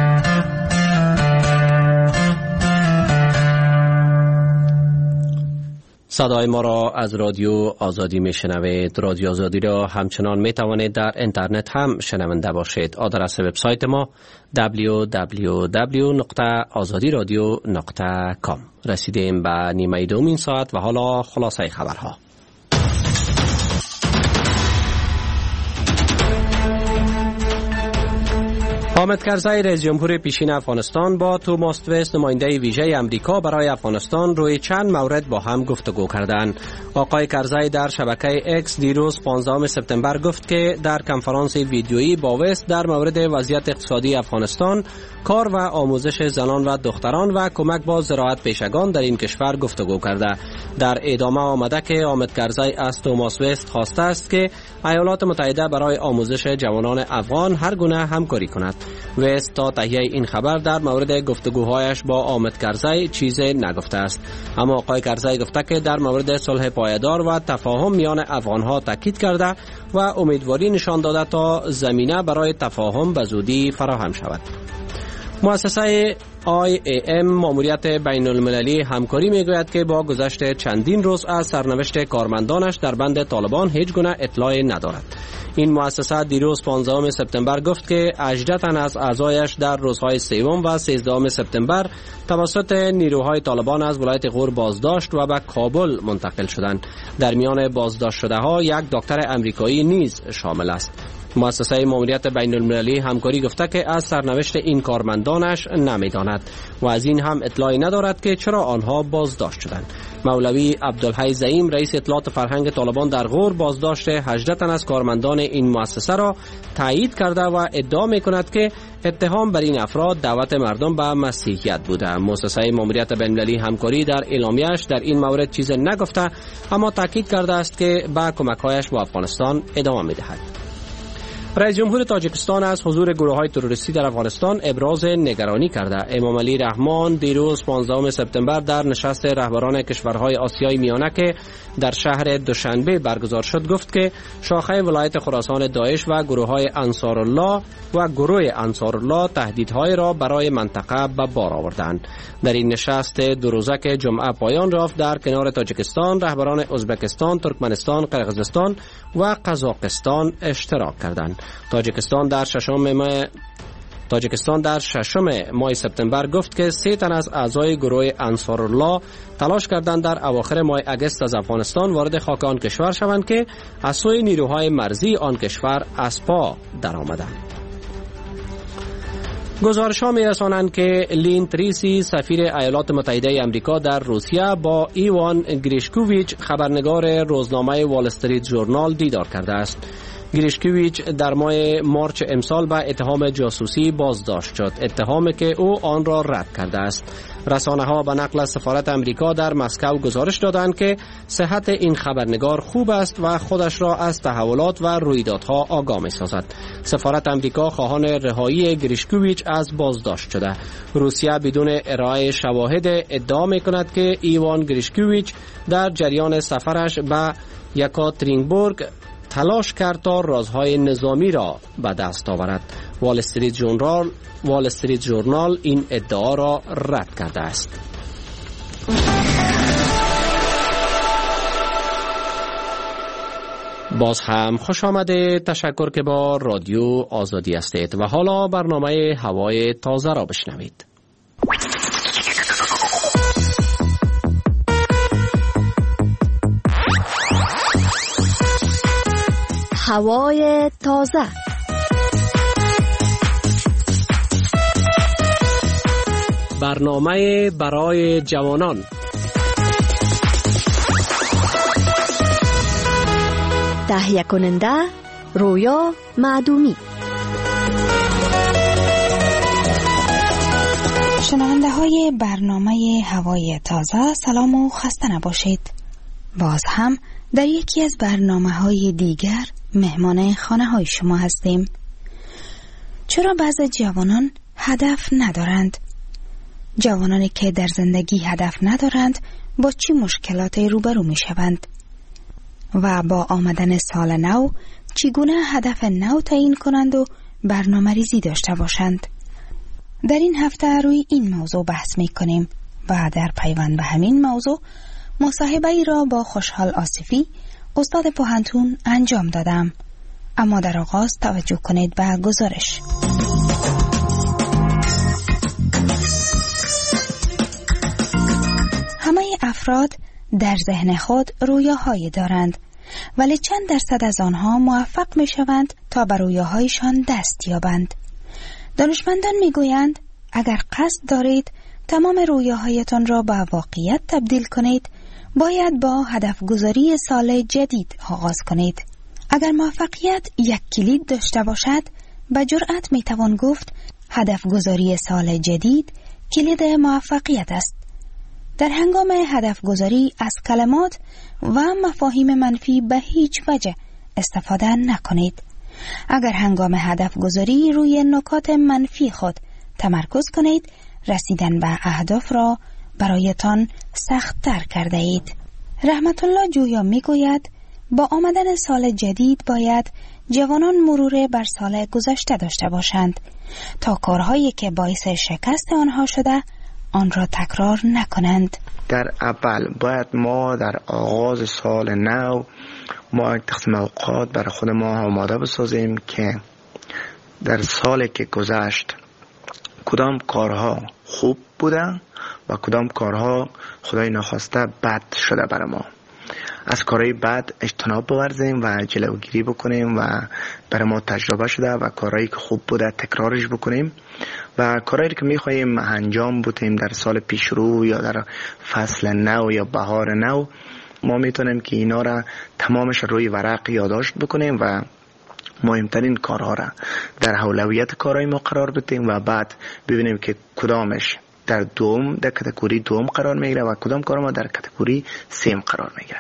[SPEAKER 1] صدای ما را از رادیو آزادی می شنوید. رادیو آزادی را همچنان می توانید در اینترنت هم شنونده باشید. آدرس وبسایت ما دبلیو دبلیو دبلیو نقطه آزادی رادیو نقطه کام. رسیدیم به نیمه دوم این ساعت و حالا خلاصه خبرها. حامد کرزی رئیس جمهور پیشین افغانستان با توماس وست نماینده ویژه امریکا برای افغانستان روی چند مورد با هم گفتگو کردند. آقای کرزی در شبکه اکس دیروز پانزدهم سپتامبر گفت که در کنفرانس ویدیویی با وست در مورد وضعیت اقتصادی افغانستان، کار و آموزش زنان و دختران و کمک با زراعت پیشگان در این کشور گفتگو کرده. در ادامه آمده که حامد کرزی از توماس وست خواسته است که ایالات متحده برای آموزش جوانان افغان هر گونه همکاری کند. وست تا تهیه این خبر در مورد گفتگوهایش با حامد کرزی چیزی نگفته است، اما آقای کرزی گفته که در مورد صلح پایدار و تفاهم میان افغانها تاکید کرده و امیدواری نشان داده تا زمینه برای تفاهم به زودی فراهم شود. مؤسسه آی ای ام ماموریت بین المللی همکاری میگوید که با گذشت چندین روز از سرنوشت کارمندانش در بند طالبان هیچ گونه اطلاعی ندارد. این مؤسسه دیروز پانزدهم سپتامبر گفت که هجده تن از اعضایش در روزهای سوم و سیزدهم سپتامبر توسط نیروهای طالبان از ولایت غور بازداشت و به کابل منتقل شدند. در میان بازداشت شده ها یک دکتر امریکایی نیز شامل است. مؤسسه ماموریت بین المللی همکاری گفته که از سرنوشت این کارمندانش نمیداند و از این هم اطلاعی ندارد که چرا آنها بازداشت شدند. مولوی عبدالحی زعیم رئیس اطلاعات فرهنگ طالبان در غور بازداشت هجده تن از کارمندان این مؤسسه را تایید کرده و ادعا می‌کند که اتهام بر این افراد دعوت مردم به مسیحیت بوده. مؤسسه ماموریت بین المللی همکاری در اعلامیه‌اش در این مورد چیزی نگفته، اما تاکید کرده است که به کمک‌هایش با افغانستان ادامه می‌دهد. رئیس جمهور تاجیکستان از حضور گروه‌های تروریستی در افغانستان ابراز نگرانی کرده. امام علی رحمان دیروز پانزدهم سپتامبر در نشست رهبران کشورهای آسیای میانه که در شهر دوشنبه برگزار شد گفت که شاخه ولایت خراسان داعش و گروه‌های انصارالله و گروه انصارالله تهدیدهای را برای منطقه به بار آوردند. در این نشست دو روزه که جمعه پایان یافت در کنار تاجیکستان رهبران ازبکستان، ترکمنستان، قرقیزستان و قزاقستان اشتراک کردند. تاجیکستان در ششم ماه تاجیکستان در ششم ماه سپتامبر گفت که سه تن از اعضای گروه انصارالله تلاش کردند در اواخر ماه اگست از افغانستان وارد خاک آن کشور شوند که از سوی نیروهای مرزی آن کشور از پا درآمدند. گزارش‌ها می‌رسانند که لین تریسی سفیر ایالات متحده آمریکا در روسیه با ایوان گریشکوویچ خبرنگار روزنامه وال استریت ژورنال دیدار کرده است. گریشکوویچ در ماه مارچ امسال به اتهام جاسوسی بازداشت شد، اتهامی که او آن را رد کرده است. رسانه‌ها به نقل از سفارت امریکا در مسکو گزارش دادند که صحت این خبرنگار خوب است و خودش را از تحولات و رویدادها آگاه می‌سازد. سفارت امریکا خواهان رهایی گریشکوویچ از بازداشت شده. روسیه بدون ارائه شواهد ادعا می‌کند که ایوان گریشکوویچ در جریان سفرش به یکاترینبورگ تلاش کرد تا رازهای نظامی را به دست آورد. وال استریت ژورنال وال استریت ژورنال این ادعا را رد کرده است. باز هم خوش آمده. تشکر که با رادیو آزادی هستید و حالا برنامه هوای تازه را بشنوید.
[SPEAKER 2] هوای تازه.
[SPEAKER 1] برنامه برای جوانان.
[SPEAKER 2] تهیه کننده رویا معدومی.
[SPEAKER 5] شنونده های برنامه هوای تازه، سلام و خسته نباشید. باز هم در یکی از برنامه های دیگر مهمان خانه های شما هستیم. چرا بعضی جوانان هدف ندارند؟ جوانانی که در زندگی هدف ندارند با چی مشکلاتی روبرو می شوند؟ و با آمدن سال نو چگونه هدف نو تعیین کنند و برنامه ریزی داشته باشند؟ در این هفته روی این موضوع بحث می کنیم و در پیوند به همین موضوع مصاحبه ای را با خوشحال آصفی استاد پوهنتون انجام دادم. اما در آغاز توجه کنید به گزارش. همه افراد در ذهن خود رویاهایی دارند، ولی چند درصد از آنها موفق می شوند تا بر رویاهایشان دست یابند. دانشمندان می گویند اگر قصد دارید تمام رویاهایتان را به واقعیت تبدیل کنید، باید با هدف گذاری سال جدید آغاز کنید. اگر موفقیت یک کلید داشته باشد، به جرأت می توان گفت هدف گذاری سال جدید کلید موفقیت است. در هنگام هدف گذاری از کلمات و مفاهیم منفی به هیچ وجه استفاده نکنید. اگر هنگام هدف گذاری روی نکات منفی خود تمرکز کنید، رسیدن به اهداف را برایتان سخت تر کرده اید. رحمت الله جویا می گوید با آمدن سال جدید باید جوانان مرور بر سال گذشته داشته باشند تا کارهایی که باعث شکست آنها شده آن را تکرار نکنند.
[SPEAKER 8] در اول باید ما در آغاز سال نو ما تقسیم اوقات برای خود ما آماده بسازیم که در سالی که گذشت کدام کارها خوب بودن و کدام کارها خدای نخواسته بد شده برای ما. از کارهای بد اجتناب بورزیم و جلوگیری بکنیم و برای ما تجربه شده و کارهایی که خوب بوده تکرارش بکنیم و کارهایی که میخواییم انجام بدیم در سال پیش رو یا در فصل نو یا بهار نو، ما میتونیم که اینا را تمامش روی ورق یادداشت بکنیم و مهمترین کارها را در اولویت کارهای ما قرار بدیم و بعد ببینیم که کدامش در دوم در کاتگوری دوم قرار میگیره و کدام کار ما در کاتگوری سیم قرار میگیره.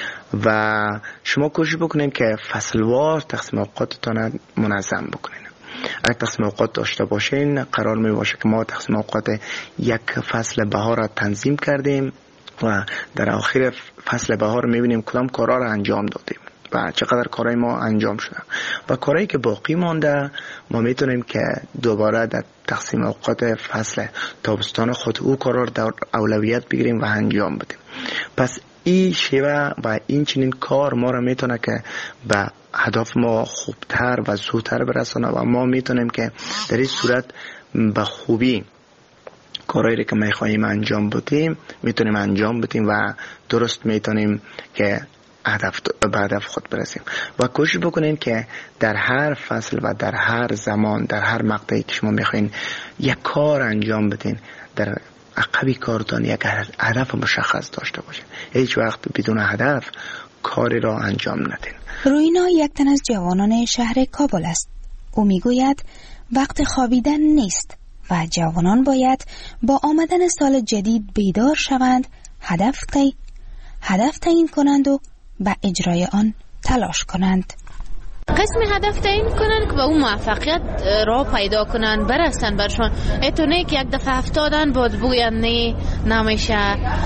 [SPEAKER 8] و شما کوشش بکنین که فصلوار تقسیم اوقاتتان منظم بکنین. اگر تقسیم اوقات داشته باشین قرار می باشه که ما تقسیم اوقات یک فصل بهار را تنظیم کردیم و در آخر فصل بهار میبینیم کدام کارها را انجام دادیم و چقدر کارهای ما انجام شده و کارهایی که باقی مانده ما میتونیم که دوباره در تقسیم اوقات فصل تابستان خود او کارا در اولویت بگیریم و انجام بدیم. پس این شیوه و این چنین کار ما را میتونه که به هدف ما خوبتر و زودتر برسونه و ما میتونیم که در این صورت به خوبی کارهایی که میخواییم انجام بدیم میتونیم انجام بدیم و درست میتونیم که هدف به هدف خود برسیم. و کوشش بکنین که در هر فصل و در هر زمان در هر مقطعی که شما میخواین یک کار انجام بدین، در عقبی کارتان یک هدف مشخص داشته باشین. هیچ وقت بدون هدف کاری را انجام ندین.
[SPEAKER 5] روینا یک تن از جوانان شهر کابل است. او میگوید وقت خوابیدن نیست و جوانان باید با آمدن سال جدید بیدار شوند، هدف تی هدف تعیین کنند و به اجرای آن تلاش کنند.
[SPEAKER 9] قسمی هدف تعیین کنن که به اون موفقیت را پیدا کنن، برسن برشون. اتونه که یک دفعه افتادن بود بگوین نه نمیشه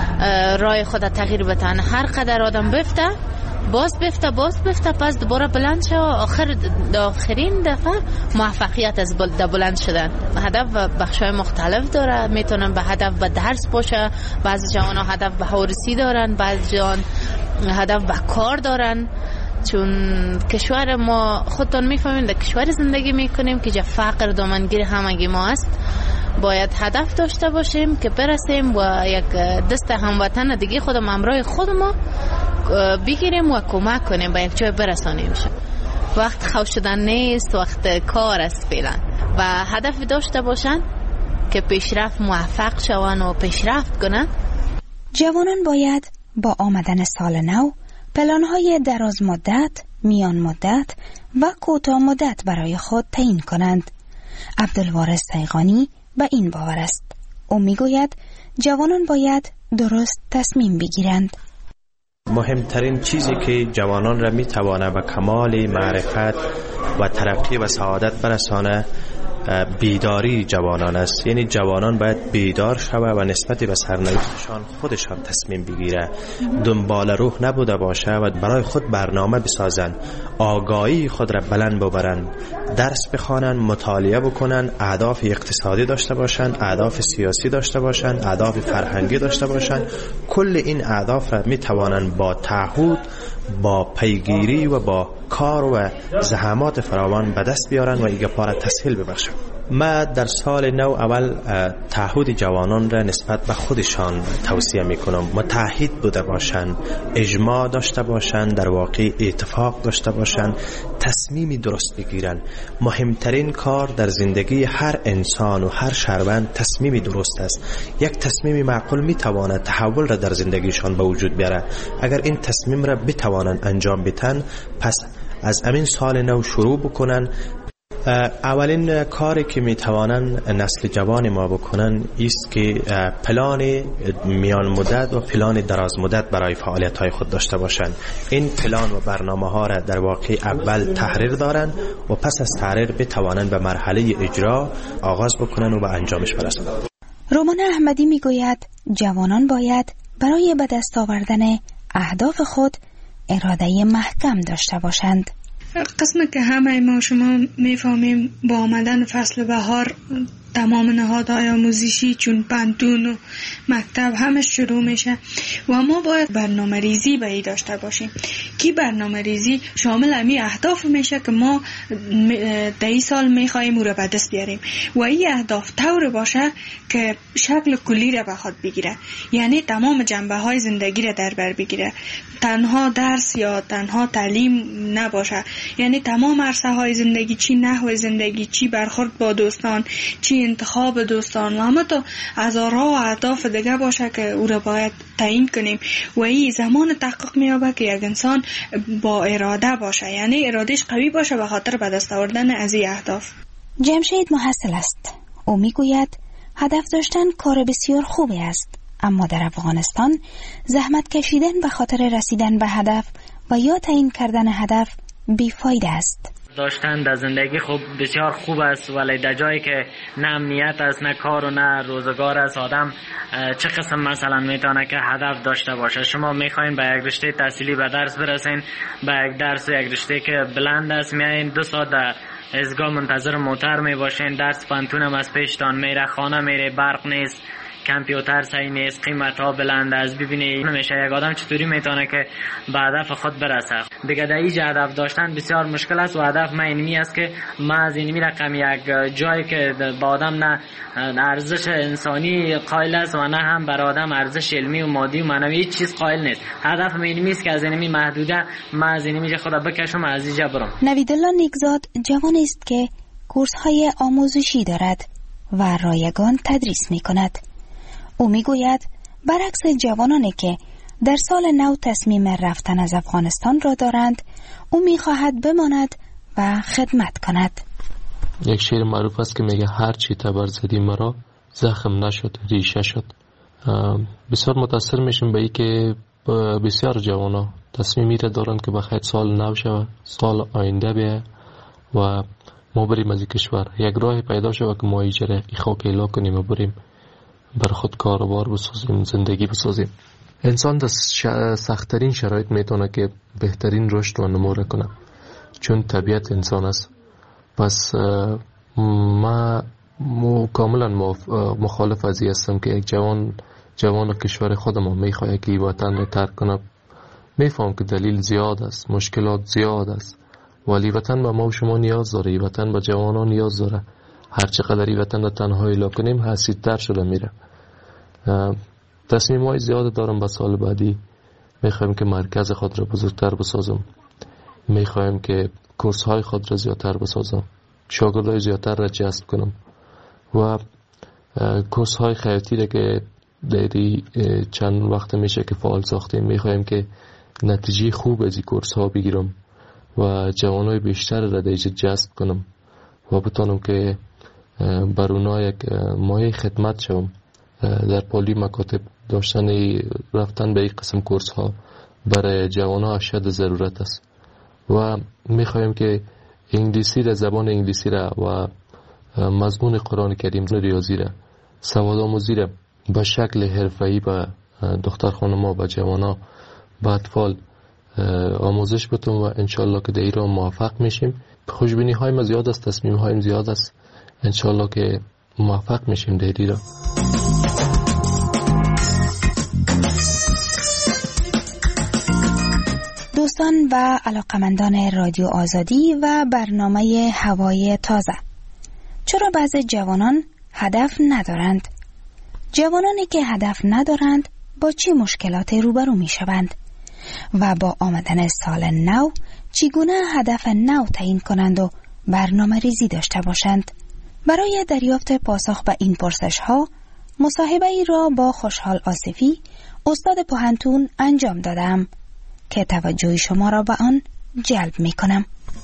[SPEAKER 9] رای خود تغییر بدن. هر قدر آدم بفته باز بفته باز بفته پس دوباره بلند شه، آخر آخرین دفعه موفقیت از بلند شدن. هدف بخشای مختلف داره، میتونن به هدف به درس باشه، بعضی جوان هدف به هورسی دارن، بعضی جوان هدف به کار دارن. چون کشور ما خودتون میفهمین در کشور زندگی میکنیم که جا فقر دامنگیر همگی ما است. باید هدف داشته باشیم که برسیم و یک دست هموطن دیگه خودم همراه خود ما بگیریم و کمک کنیم به یک جای برسانیم. وقت خوش شدن نیست، وقت کار است فعلا و هدف داشته باشن که پیشرفت موفق شون و پیشرفت کنن.
[SPEAKER 5] جوانان باید با آمدن سال نو پلان‌های دراز مدت، میان مدت و کوتاه مدت برای خود تعیین کنند. عبدالوارث سیغانی به این باور است. او میگوید جوانان باید درست تصمیم بگیرند.
[SPEAKER 6] مهمترین چیزی که جوانان را میتوانه به کمال معرفت و ترقی و سعادت برسانه بیداری جوانان است. یعنی جوانان باید بیدار شوه و نسبت به سرنوشتشان خودشان تصمیم بگیره، دنبال روح نبوده باشه و برای خود برنامه بسازن، آگاهی خود را بلند ببرن، درس بخوانن، مطالعه بکنن، اهداف اقتصادی داشته باشن، اهداف سیاسی داشته باشن، اهداف فرهنگی داشته باشن. کل این اهداف را می توانن با تعهد، با پیگیری و با کار و زحمات فراوان به دست بیارن و ایگه پاره تسهیل ببخشن. ما در سال نو اول تعهد جوانان را نسبت به خودشان توصیه میکنم. متحد بوده باشن، اجماع داشته باشن، در واقع اتفاق داشته باشن، تصمیمی درست بگیرن. مهمترین کار در زندگی هر انسان و هر شهروند تصمیمی درست است. یک تصمیم معقول میتواند تحول را در زندگیشان به وجود بیاره. اگر این تصمیم را بتوانند انجام بدن، پس از امین سال نو شروع بکنن. اولین کاری که میتوانن نسل جوان ما بکنن است که پلان میان مدت و پلان دراز مدت برای فعالیت های خود داشته باشند. این پلان و برنامه ها را در واقع اول تحریر دارن و پس از تحریر بتوانن به مرحله اجرا آغاز بکنن و به انجامش برسند.
[SPEAKER 5] رومان احمدی میگوید جوانان باید برای به دست آوردن اهداف خود اراده محکم داشته باشند.
[SPEAKER 7] قسمت که همه ما شما میفهمیم با آمدن فصل بهار تمام نهادهای آموزشی چون پانتون و مکتب همه شروع میشه و ما باید برنامه ریزی به ای داشته باشیم که برنامه ریزی شامل امی اهداف میشه که ما در این سال میخواییم او را به دست بیاریم و این اهداف طور باشه که شکل کلی را به خود بگیره، یعنی تمام جنبه های زندگی را در بر بگیره، تنها درس یا تنها تعلیم نباشه، یعنی تمام عرصه های زندگی، چی نحو زندگی، چی برخورد با دوستان، چی انتخاب دوستان و همه تا هزارها و اهداف دیگه باشه که او را باید تعیین کنیم و این زمان تحقق میابه که یک انسان با اراده باشه، یعنی ارادش قوی باشه به خاطر به دست آوردن از این اهداف.
[SPEAKER 5] جمشید محصل است. او میگوید هدف داشتن کار بسیار خوبی است، اما در افغانستان زحمت کشیدن به خاطر رسیدن به هدف و یا تعیین کردن هدف بیفایده است.
[SPEAKER 10] داشتن در زندگی خوب بسیار خوب است، ولی در جایی که نه امنیت است، نه کار و نه روزگار است، آدم چه قسم مثلا میتونه که هدف داشته باشه؟ شما میخواین به یک رشته تحصیلی به درس برسین، به یک درس یک رشته که بلند است میایین، دو ساعت در ازگاه منتظر موتر میباشین، درس پانتون هم از پیشتان میره، خانه میره، برق نیست، کامپیوتر صحیح نیست، قیمت ها بلند است. ببینید نمیشه یک آدم چطوری میتونه که به هدف خود برسه. دیگه در اینجا هدف داشتن بسیار مشکل است و هدف من اینمی است که ما از اینمی رقم یک جایی که با آدم نه ارزش انسانی قائل است و نه هم بر آدم ارزش علمی و مادی و معنوی هیچ چیز قائل نیست. هدف من اینمی است که از اینمی محدوده ما از اینمی خود بکشم از اینجا برم.
[SPEAKER 5] نویدالله نیکزاد جوان است که کورس های آموزشی دارد و رایگان تدریس میکند. او میگوید برعکس جوانانی که در سال نو تصمیم رفتن از افغانستان را دارند، او میخواهد بماند و خدمت کند.
[SPEAKER 11] یک شعر معروف است که میگه هر چی تبر زدی مرا زخم نشد ریشه شد. بسیار متاثر میشیم به این که بسیار جوانا تصمیمی را دارند که بخیر سال نو شود، سال آینده بیه و ما بریم از کشور، یک راه پیدا شود که ما ایجره ای خاک ایلا کنیم و بریم بر خود کاروبار بسازیم، زندگی بسازیم. انسان در سخت‌ترین شرایط میتونه که بهترین رشد و نمو کنه، چون طبیعت انسان است. پس ما کاملا مخالف از این هستم که یک جوان جوان کشور خودم میخواد که وطن را ترک کنه. میفهم که دلیل زیاد است، مشکلات زیاد است، ولی وطن به ما و شما نیاز داره، وطن به جوانان نیاز داره. هر چقدر این وطن را تنهایی لا کنیم حسیدتر شده میره. تصمیم های زیاد دارم به سال بعدی. میخوایم که مرکز خود را بزرگتر بسازم، میخوایم که کورس های خود را زیادتر بسازم، شاگردای زیادتر را جذب کنم و کورس های خیاطی را که دیری چند وقت میشه که فعال ساختیم، میخوایم که نتیجه خوب از این کورس ها بگیرم و جوانای بیشتر را دیجا جذب کنم و بتانم که بر اونا یک مایه خدمت شوم. در پالی مکاتب داشتن رفتن به این قسم کورس ها برای جوانها اشد ضرورت است و میخوایم که انگلیسی را، زبان انگلیسی را و مضمون قرآن کریم ریاضی را، سواد آموزی را به شکل حرفه‌ای به دختر خانم‌ها و جوان‌ها به اطفال آموزش بتون و انشالله که در ایران موفق میشیم. خوشبینی های ما زیاد است، تصمیم هایم زیاد است، انشالله که موفق میشیم در ایران.
[SPEAKER 5] دوستان و علاقمندان رادیو آزادی و برنامه هوای تازه، چرا بعضی جوانان هدف ندارند؟ جوانانی که هدف ندارند با چه مشکلاتی روبرو می شوند و با آمدن سال نو چگونه هدف نو تعیین کنند و برنامه ریزی داشته باشند؟ برای دریافت پاسخ به این پرسش ها مصاحبه ای را با خوشحال آصفی، استاد پوهنتون انجام دادم که توجه شما را به آن جلب می کنم.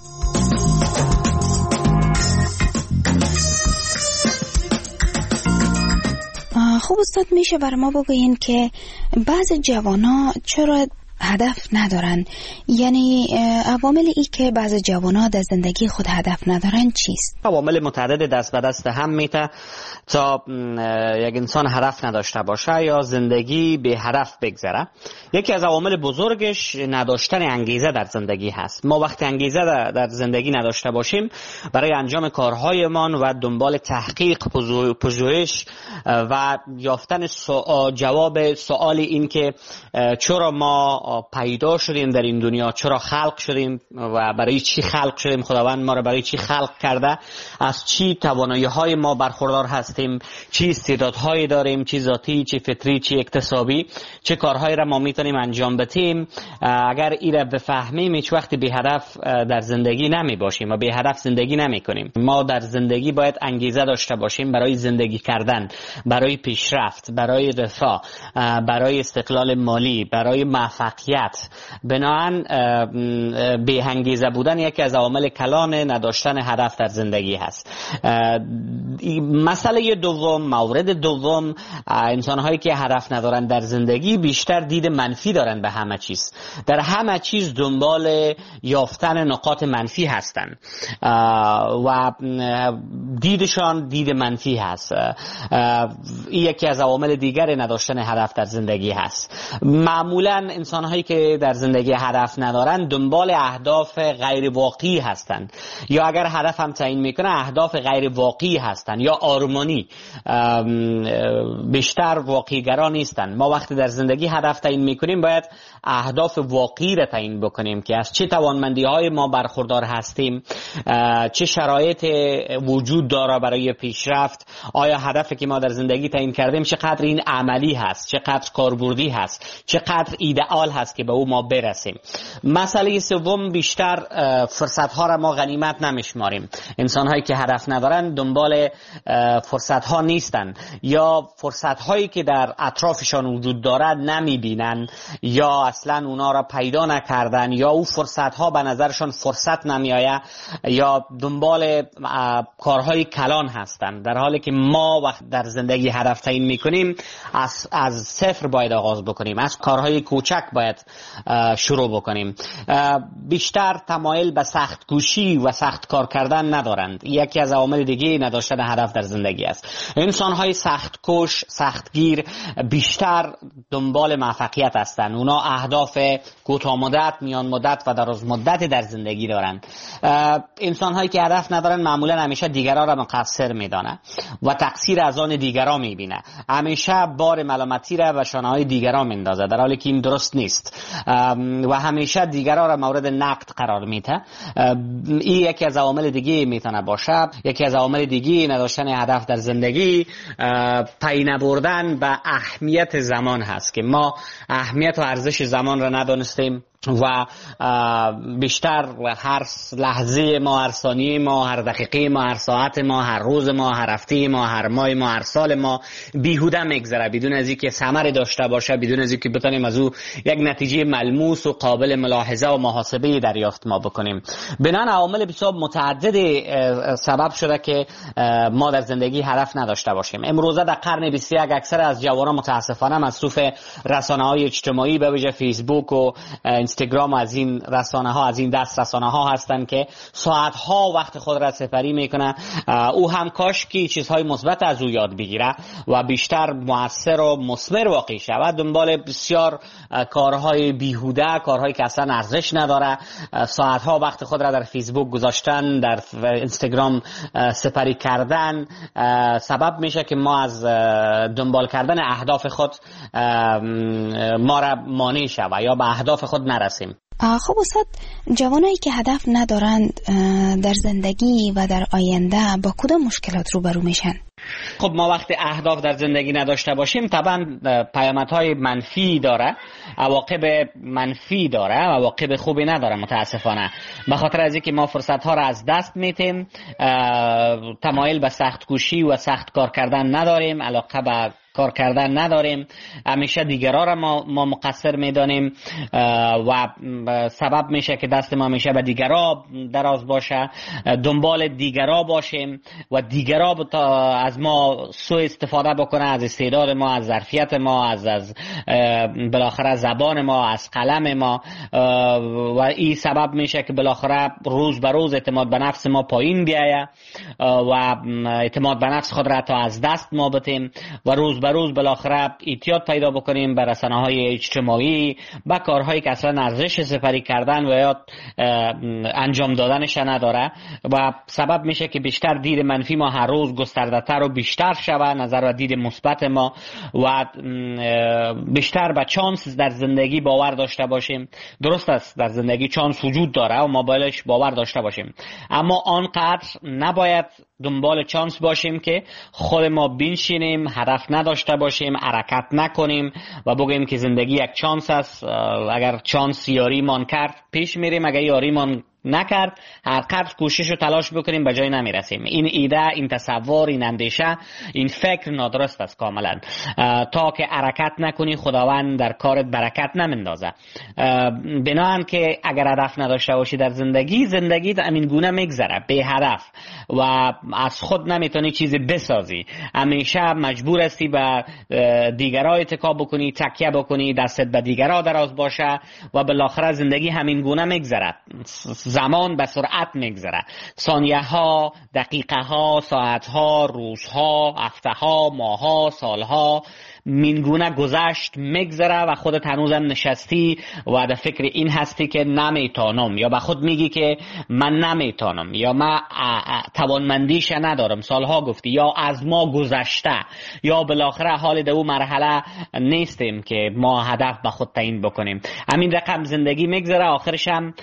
[SPEAKER 5] خوب استاد، میشه بر ما بگوین که بعض جوانا چرا هدف ندارن؟ یعنی عوامل ای که بعض جوانا در زندگی خود هدف ندارن چیست؟
[SPEAKER 3] عوامل متعدد دست به دست هم میته تا یک انسان هدف نداشته باشه یا زندگی به هدف بگذره. یکی از عوامل بزرگش نداشتن انگیزه در زندگی هست. ما وقتی انگیزه در زندگی نداشته باشیم برای انجام کارهایمان و دنبال تحقیق، پژوهش و یافتن سوال، جواب سوال این که چرا ما پیدا شدیم در این دنیا، چرا خلق شدیم و برای چی خلق شدیم، خداوند ما را برای چی خلق کرده، از چی توانایی های ما برخوردار هستیم، چی استعدادهایی داریم، چی ذاتی، چی فطری، چی اکتسابی، چه کارهایی را ما میتونیم انجام بدیم. اگر این را بفهمیم هیچ وقت بی هدف در زندگی نمی باشیم و بی هدف زندگی نمی کنیم. ما در زندگی باید انگیزه داشته باشیم برای زندگی کردن، برای پیشرفت، برای رفاه، برای استقلال مالی، برای موفقیت. بنابراین بی انگیزه بودن یکی از عوامل کلان نداشتن هدف در زندگی هست. مسئله دوم، مورد دوم، انسان هایی که هدف ندارن در زندگی بیشتر دید منفی دارن به همه چیز، در همه چیز دنبال یافتن نقاط منفی هستن و دیدشان دید منفی هست. این یکی از عوامل دیگر نداشتن هدف در زندگی هست. معمولا انسان هایی که در زندگی هدف ندارن دنبال اهداف غیر واقعی هستن، یا اگر هدف هم تعیین میکنه اهداف غیر واقعی هستن یا آرمانی، بیشتر واقعی گرا نیستن. ما وقتی در زندگی هدف تعیین میکنیم باید اهداف واقعی را تعیین بکنیم که از چه توانمندی های ما برخوردار هستیم، چه شرایط وجود داره برای پیشرفت، آیا هدفی که ما در زندگی تعیین کردیم چقدر این عملی هست، چقدر کاربردی هست، چقدر ایدئال هست که به او ما برسیم. مسئله سوم، بیشتر فرصت ها را ما غنیمت نمیشماریم. انسان هایی که هدف ندارن دنبال فرصت ها نیستن یا فرصت هایی که در اطرافشان وجود دارد نمیبینن یا اصلا اونا را پیدا نکردن یا او فرصت ها به نظرشان فرصت نمیآید یا دنبال کارهای کلان هستن، در حالی که ما وقت در زندگی هدف تعیین میکنیم از از صفر باید آغاز بکنیم، از کارهای کوچک باید شروع بکنیم. بیشتر تمایل به سخت کوشی و سخت کار کردن ندارند. یکی از عوامل دیگه نداشتن هدف در زندگی است. انسان های سخت کوش، سختگیر بیشتر دنبال موفقیت هستند. اونا اهداف کوتاه مدت، میان مدت و دراز مدت در زندگی دارند. انسان هایی که هدف ندارن معمولا همیشه دیگران را مقصر میدانه و تقصیر از آن دیگران میبینه. همیشه بار ملامتی را به شانه های دیگران میندازه، در حالی که این درست نیست و همیشه دیگران را مورد نقد قرار میده. این یکی از عوامل دیگه میتونه باشه. یکی از عوامل دیگه نداشتن هدف در زندگی پی نبردن به اهمیت زمان هست که ما اهمیت و ارزش زمان را ندانستیم. و بیشتر هر لحظه ما، هر ثانیه ما، هر دقیقه ما، هر ساعت ما، هر روز ما، هر هفته ما، هر ماه ما، هر سال ما بیهوده میگذره بدون از اینکه ثمری داشته باشه، بدون از اینکه بتونیم از او یک نتیجه ملموس و قابل ملاحظه و محاسبه دریافت ما بکنیم. بنابراین عوامل بسیار متعدد سبب شده که ما در زندگی هدف نداشته باشیم. امروزه در قرن بیست و یک اکثر از جوانان متاسفانه مصروف رسانه‌های اجتماعی به ویژه فیسبوک و اینستاگرام و از این رسانه ها، از این دست رسانه ها هستند که ساعت ها وقت خود را سپری میکنه. او هم کاش که چیزهای مثبت از او یاد بگیره و بیشتر مؤثر و مثمر واقع شود. دنبال بسیار کارهای بیهوده، کارهایی که اصلا ارزش نداره، ساعت ها وقت خود را در فیسبوک گذاشتن، در اینستاگرام سپری کردن سبب میشه که ما از دنبال کردن اهداف خود ما را مانع شود یا به اهداف خود نرسیم.
[SPEAKER 5] خب استاد، جوانایی که هدف ندارند در زندگی و در آینده با کدام مشکلات روبرو میشن؟
[SPEAKER 3] خب ما وقتی اهداف در زندگی نداشته باشیم طبعا پیامدهای منفی داره، عواقب منفی داره، عواقب خوبی نداره متاسفانه. به خاطر از اینکه ما فرصت ها را از دست میتیم، تمایل به سخت کوشی و سخت کار کردن نداریم، علاقه به کار کردن نداریم، همیشه دیگرها را ما, ما مقصر میدانیم و سبب میشه که دست ما همیشه به دیگرها دراز باشه، دنبال دیگرها باشیم و دیگرها از ما سوء استفاده بکنه، از استعداد ما، از ظرفیت ما، از از بالاخره زبان ما، از قلم ما، و این سبب میشه که بالاخره روز به روز اعتماد به نفس ما پایین بیایه و اعتماد به نفس خود را تا از دست ما بدیم و روز به روز بالاخره اعتیاد پیدا بکنیم به رسانه‌های اجتماعی، به کارهایی که اصلا ارزش سپری کردن و یا انجام دادنش نداره و سبب میشه که بیشتر دید منفی ما هر روز گسترده‌تر و بیشتر شود، نظر و دید مثبت ما و بیشتر به چانس در زندگی باور داشته باشیم. درست است در زندگی چانس وجود داره و ما بایدش باور داشته باشیم، اما آنقدر نباید دنبال چانس باشیم که خود ما بنشینیم، هدف نداشته باشیم، حرکت نکنیم و بگیم که زندگی یک چانس است، اگر چانس یاری مان کرد پیش میریم، اگر یاری مان نکرد هر قدر کوشش و تلاش بکنیم به جای نمیرسیم. این ایده، این تصور، این اندیشه، این فکر نادرست است کاملا. تا که حرکت نکنی خداوند در کارت برکت نمیندازه. بنابراین که اگر هدف نداشته باشی در زندگی، زندگی همین گونه میگذره بی هدف و از خود نمیتونی چیزی بسازی، همیشه مجبور هستی به دیگرها اتکا بکنی، تکیه بکنی، دستت به دیگرها دراز باشه و بالاخره زندگی همین گونه میگذره. زمان به سرعت میگذره، ثانیه ها، دقیقه ها، ساعت ها، روز ها، هفته ها، ماه ها، سال ها مینگونه گذشت میگذره و خودت هنوزم نشستی و در فکر این هستی که نمیتونم، یا به خود میگی که من نمیتونم، یا من توانمندیش ندارم، سالها گفتی، یا از ما گذشته، یا بالاخره حال در اون مرحله نیستیم که ما هدف به خود تعیین بکنیم. همین رقم زندگی میگذره، آخرش هم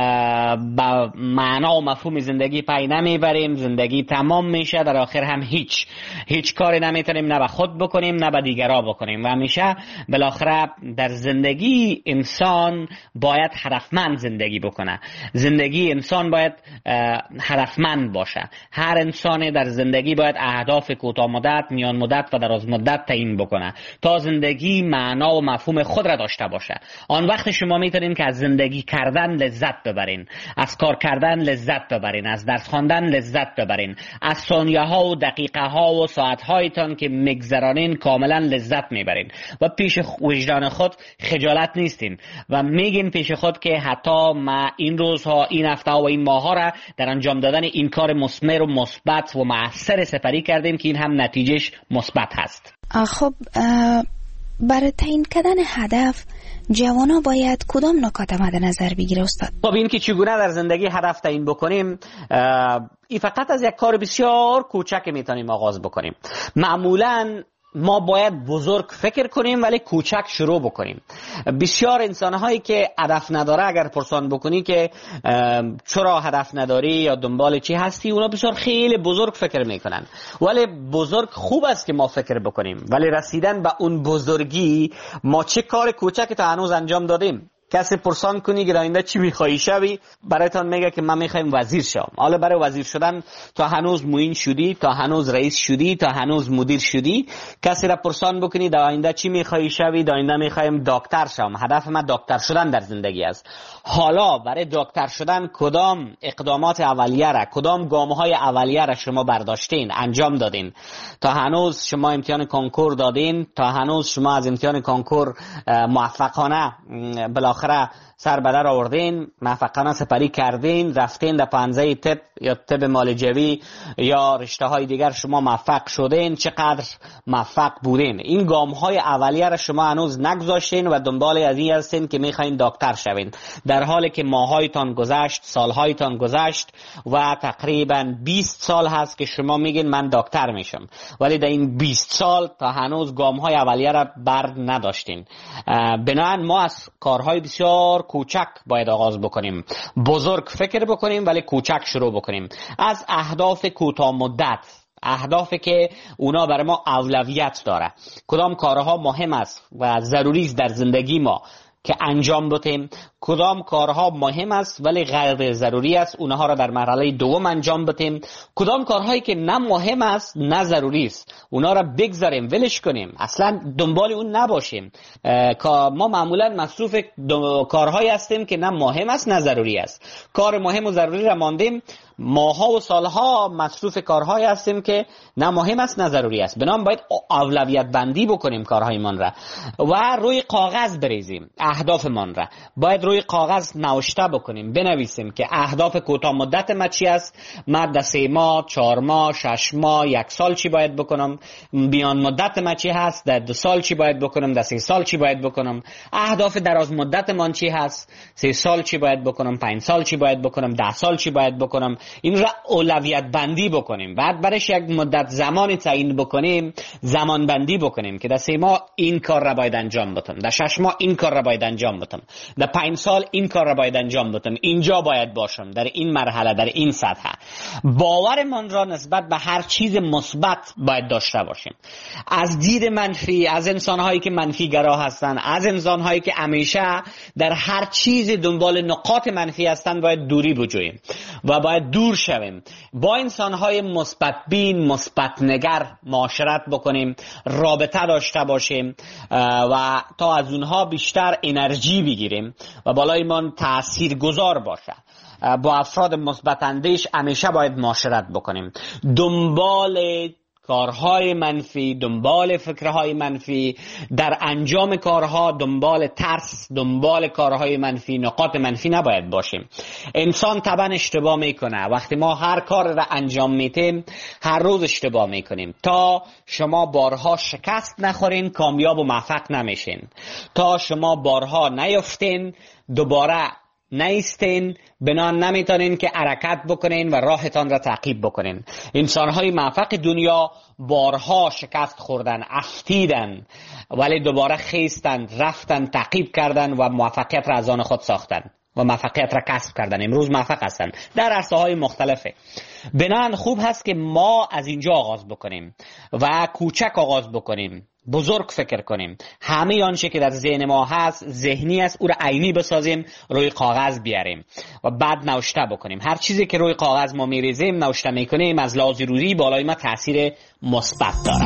[SPEAKER 3] با معنا و مفهوم زندگی پی نمیبریم، زندگی تمام میشه، در آخر هم هیچ هیچ کاری نمیتونیم نه به خود بکنیم نه به دیگر بکنیم و همیشه بالاخره در زندگی انسان باید هدفمند زندگی بکنه. زندگی انسان باید هدفمند باشه. هر انسان در زندگی باید اهداف کوتاه مدت، میان مدت و دراز مدت تعیین بکنه تا زندگی معنا و مفهوم خود را داشته باشه. آن وقت شما میتونین که از زندگی کردن لذت ببرین، از کار کردن لذت ببرین، از درس خواندن لذت ببرین، از ثانیه ها و دقیقه ها و ساعت هایتان که میگذرانین کاملا لذت میبرین و پیش وجدان خود خجالت نیستین و میگین پیش خود که حتی ما این روزها، این هفته و این ماه ها را در انجام دادن این کار مثمر و مثبت و مؤثر سپری کردیم که این هم نتیجهش مثبت هست.
[SPEAKER 5] خب برای تعیین کردن هدف جوانا باید کدام نکات مد نظر بگیره استاد؟
[SPEAKER 3] خب این که چگونه در زندگی هدف تعیین بکنیم، این فقط از یک کار بسیار کوچک میتونیم آغاز بکنیم. معمولاً ما باید بزرگ فکر کنیم ولی کوچک شروع بکنیم. بسیار انسان‌هایی که هدف نداره اگر پرسان بکنی که چرا هدف نداری یا دنبال چی هستی، اونا بسیار خیلی بزرگ فکر میکنن. ولی بزرگ خوب است که ما فکر بکنیم، ولی رسیدن به اون بزرگی ما چه کار کوچکی تا هنوز انجام دادیم. کسی پرسان کنی که آینده چی میخوایی شوی، برایتان میگه که من میخوایم وزیر شم. حالا برای وزیر شدن تا هنوز معین شدی، تا هنوز رئیس شدی، تا هنوز مدیر شدی. کسی را پرسان بکنی در آینده چی میخوایی شوی، در آینده میخوایم دکتر شم، هدف من دکتر شدن در زندگی است. حالا برای دکتر شدن کدام اقدامات اولیه را، کدام گام‌های اولیه را شما برداشتین، انجام دادین؟ تا هنوز شما امتحان کنکور دادین، تا هنوز شما از امتحان کنکور موفقانه بالاخره سر به در آوردین، موفقانه سپری کردین، رفتین در پانزه طب یا طب معالجوی یا رشته های دیگر شما موفق شدین، چقدر موفق بودین؟ این گام های اولیه را شما هنوز نگذاشتین و دنبال از این هستین که میخواین دکتر شوین، در حالی که ماهایتان گذشت، سالهایتان گذشت و تقریبا بیست سال هست که شما میگین من دکتر میشم، ولی در این بیست سال تا هنوز گام های اولیه را بر نداشتین. بنابراین ما از کارهای بسیار کوچک باید آغاز بکنیم، بزرگ فکر بکنیم ولی کوچک شروع بکنیم. از اهداف کوتاه مدت، اهدافی که اونا برای ما اولویت داره، کدام کارها مهم است و ضروری است در زندگی ما که انجام بدیم، کدام کارها مهم است ولی غیر ضروری است اونها را در مرحله دوم انجام بدیم، کدام کارهایی که نه مهم است نه ضروری است اونها را بگذاریم، ولش کنیم، اصلا دنبال اون نباشیم. ما معمولا مصروف کارهایی هستیم که نه مهم است نه ضروری است. کار مهم و ضروری را ماندیم، ماها و سالها مصروف کارهایی هستیم که نه مهم است نه ضروری است. بنابراین باید اولویت بندی بکنیم کارهایمان را و روی کاغذ بریزیم اهدافمان را. باید روی کاغذ نوشته بکنیم، بنویسیم که اهداف کوتاه مدت ما چی است، من در سه ماه، چهار ماه، شش ماه، یک سال چی باید بکنم، میان مدت ما چی هست، در دو سال چی باید بکنم، در سه سال چی باید بکنم، اهداف دراز مدت من چی هست، سه سال چی باید بکنم، پنج سال چی باید بکنم، ده سال چی باید بکنم. این را اولویت بندی بکنیم. بعد برش یک مدت زمانی تعیین بکنیم، زمان بندی بکنیم که در سه ماه این کار را باید انجام بدم، در شش ماه این کار را باید انجام بدم، در پنج سال این کار را باید انجام بدم، اینجا باید باشم، در این مرحله، در این سطح. باورمان را نسبت به هر چیز مثبت باید داشته باشیم. از دید منفی، از انسان‌هایی که منفی گرا هستند، از انسان‌هایی که همیشه در هر چیز دنبال نقاط منفی هستند باید دوری بجوییم و باید دور شویم. با انسان‌های مثبت بین، مثبت نگر معاشرت بکنیم، رابطه داشته باشیم و تا از اونها بیشتر انرژی بگیریم و بالای من تأثیر گذار باشه. با افراد مثبت اندیش همیشه باید معاشرت بکنیم. دنبال کارهای منفی، دنبال فکرهای منفی، در انجام کارها دنبال ترس، دنبال کارهای منفی، نقاط منفی نباید باشیم. انسان طبعا اشتباه میکنه. وقتی ما هر کار را انجام میتیم هر روز اشتباه میکنیم. تا شما بارها شکست نخورین کامیاب و موفق نمیشین. تا شما بارها نیفتین دوباره نیستین، بنا نمیتونین که حرکت بکنین و راهتان را تعقیب بکنین. انسانهای موفق دنیا بارها شکست خوردن، افتیدن، ولی دوباره خیستن، رفتن، تعقیب کردن و موفقیت را از آن خود ساختن و موفقیت را کسب کردن. امروز موفق هستن در عرصه‌های مختلفه. بنابراین خوب هست که ما از اینجا آغاز بکنیم و کوچک آغاز بکنیم، بزرگ فکر کنیم. همه آنچه که در ذهن ما هست، ذهنی است، او را عینی بسازیم، روی کاغذ بیاریم و بعد نوشته بکنیم. هر چیزی که روی کاغذ ما میریزیم، نوشته میکنیم، از لحاظ روزی بالای ما تاثیر مثبت داره.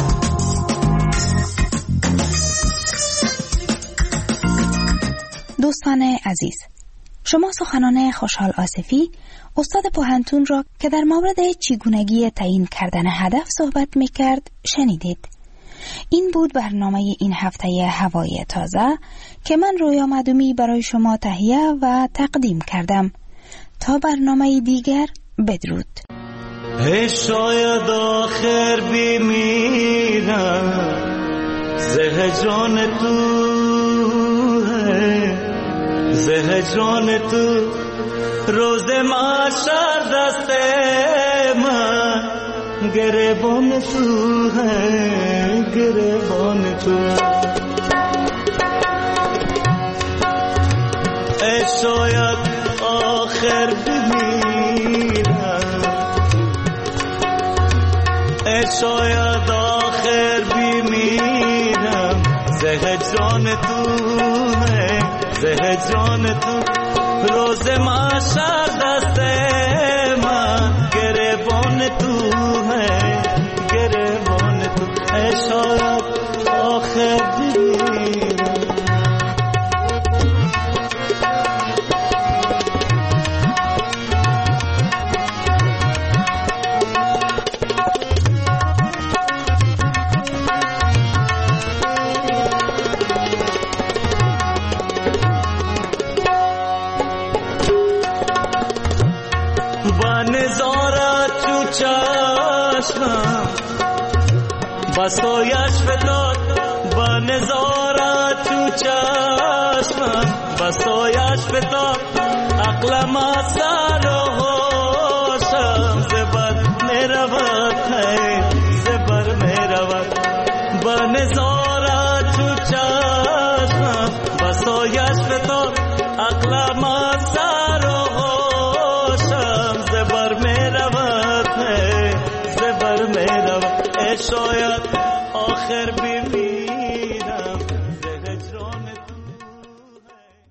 [SPEAKER 5] دوستان عزیز، شما سخنان خوشحال آصفی، استاد پوهنتون را که در مورد چگونگی تعیین کردن هدف صحبت میکرد شنیدید. این بود برنامه این هفته هوای تازه که من رویا معدومی برای شما تهیه و تقدیم کردم. تا برنامه دیگر، بدرود.
[SPEAKER 12] ای شاید آخر بمیرم زه جان تو ہے، زه جان تو روز محشر دست من گریبان تو ہے، گریبان تو. ای شاید آخر بمیرم، ای شاید آخر بمیرم زه جان تو ہے، زهجان تو روز محشر دست من گریبان تو ہے گریبان تو اے شاید آخر بگیرم بسایش فتاد با نظاره تو چشمم بسایش فتاد عقلم سر و هوشم زبر میرود زبر میرود با نظاره تو چشمم بسایش فتاد عقلم سر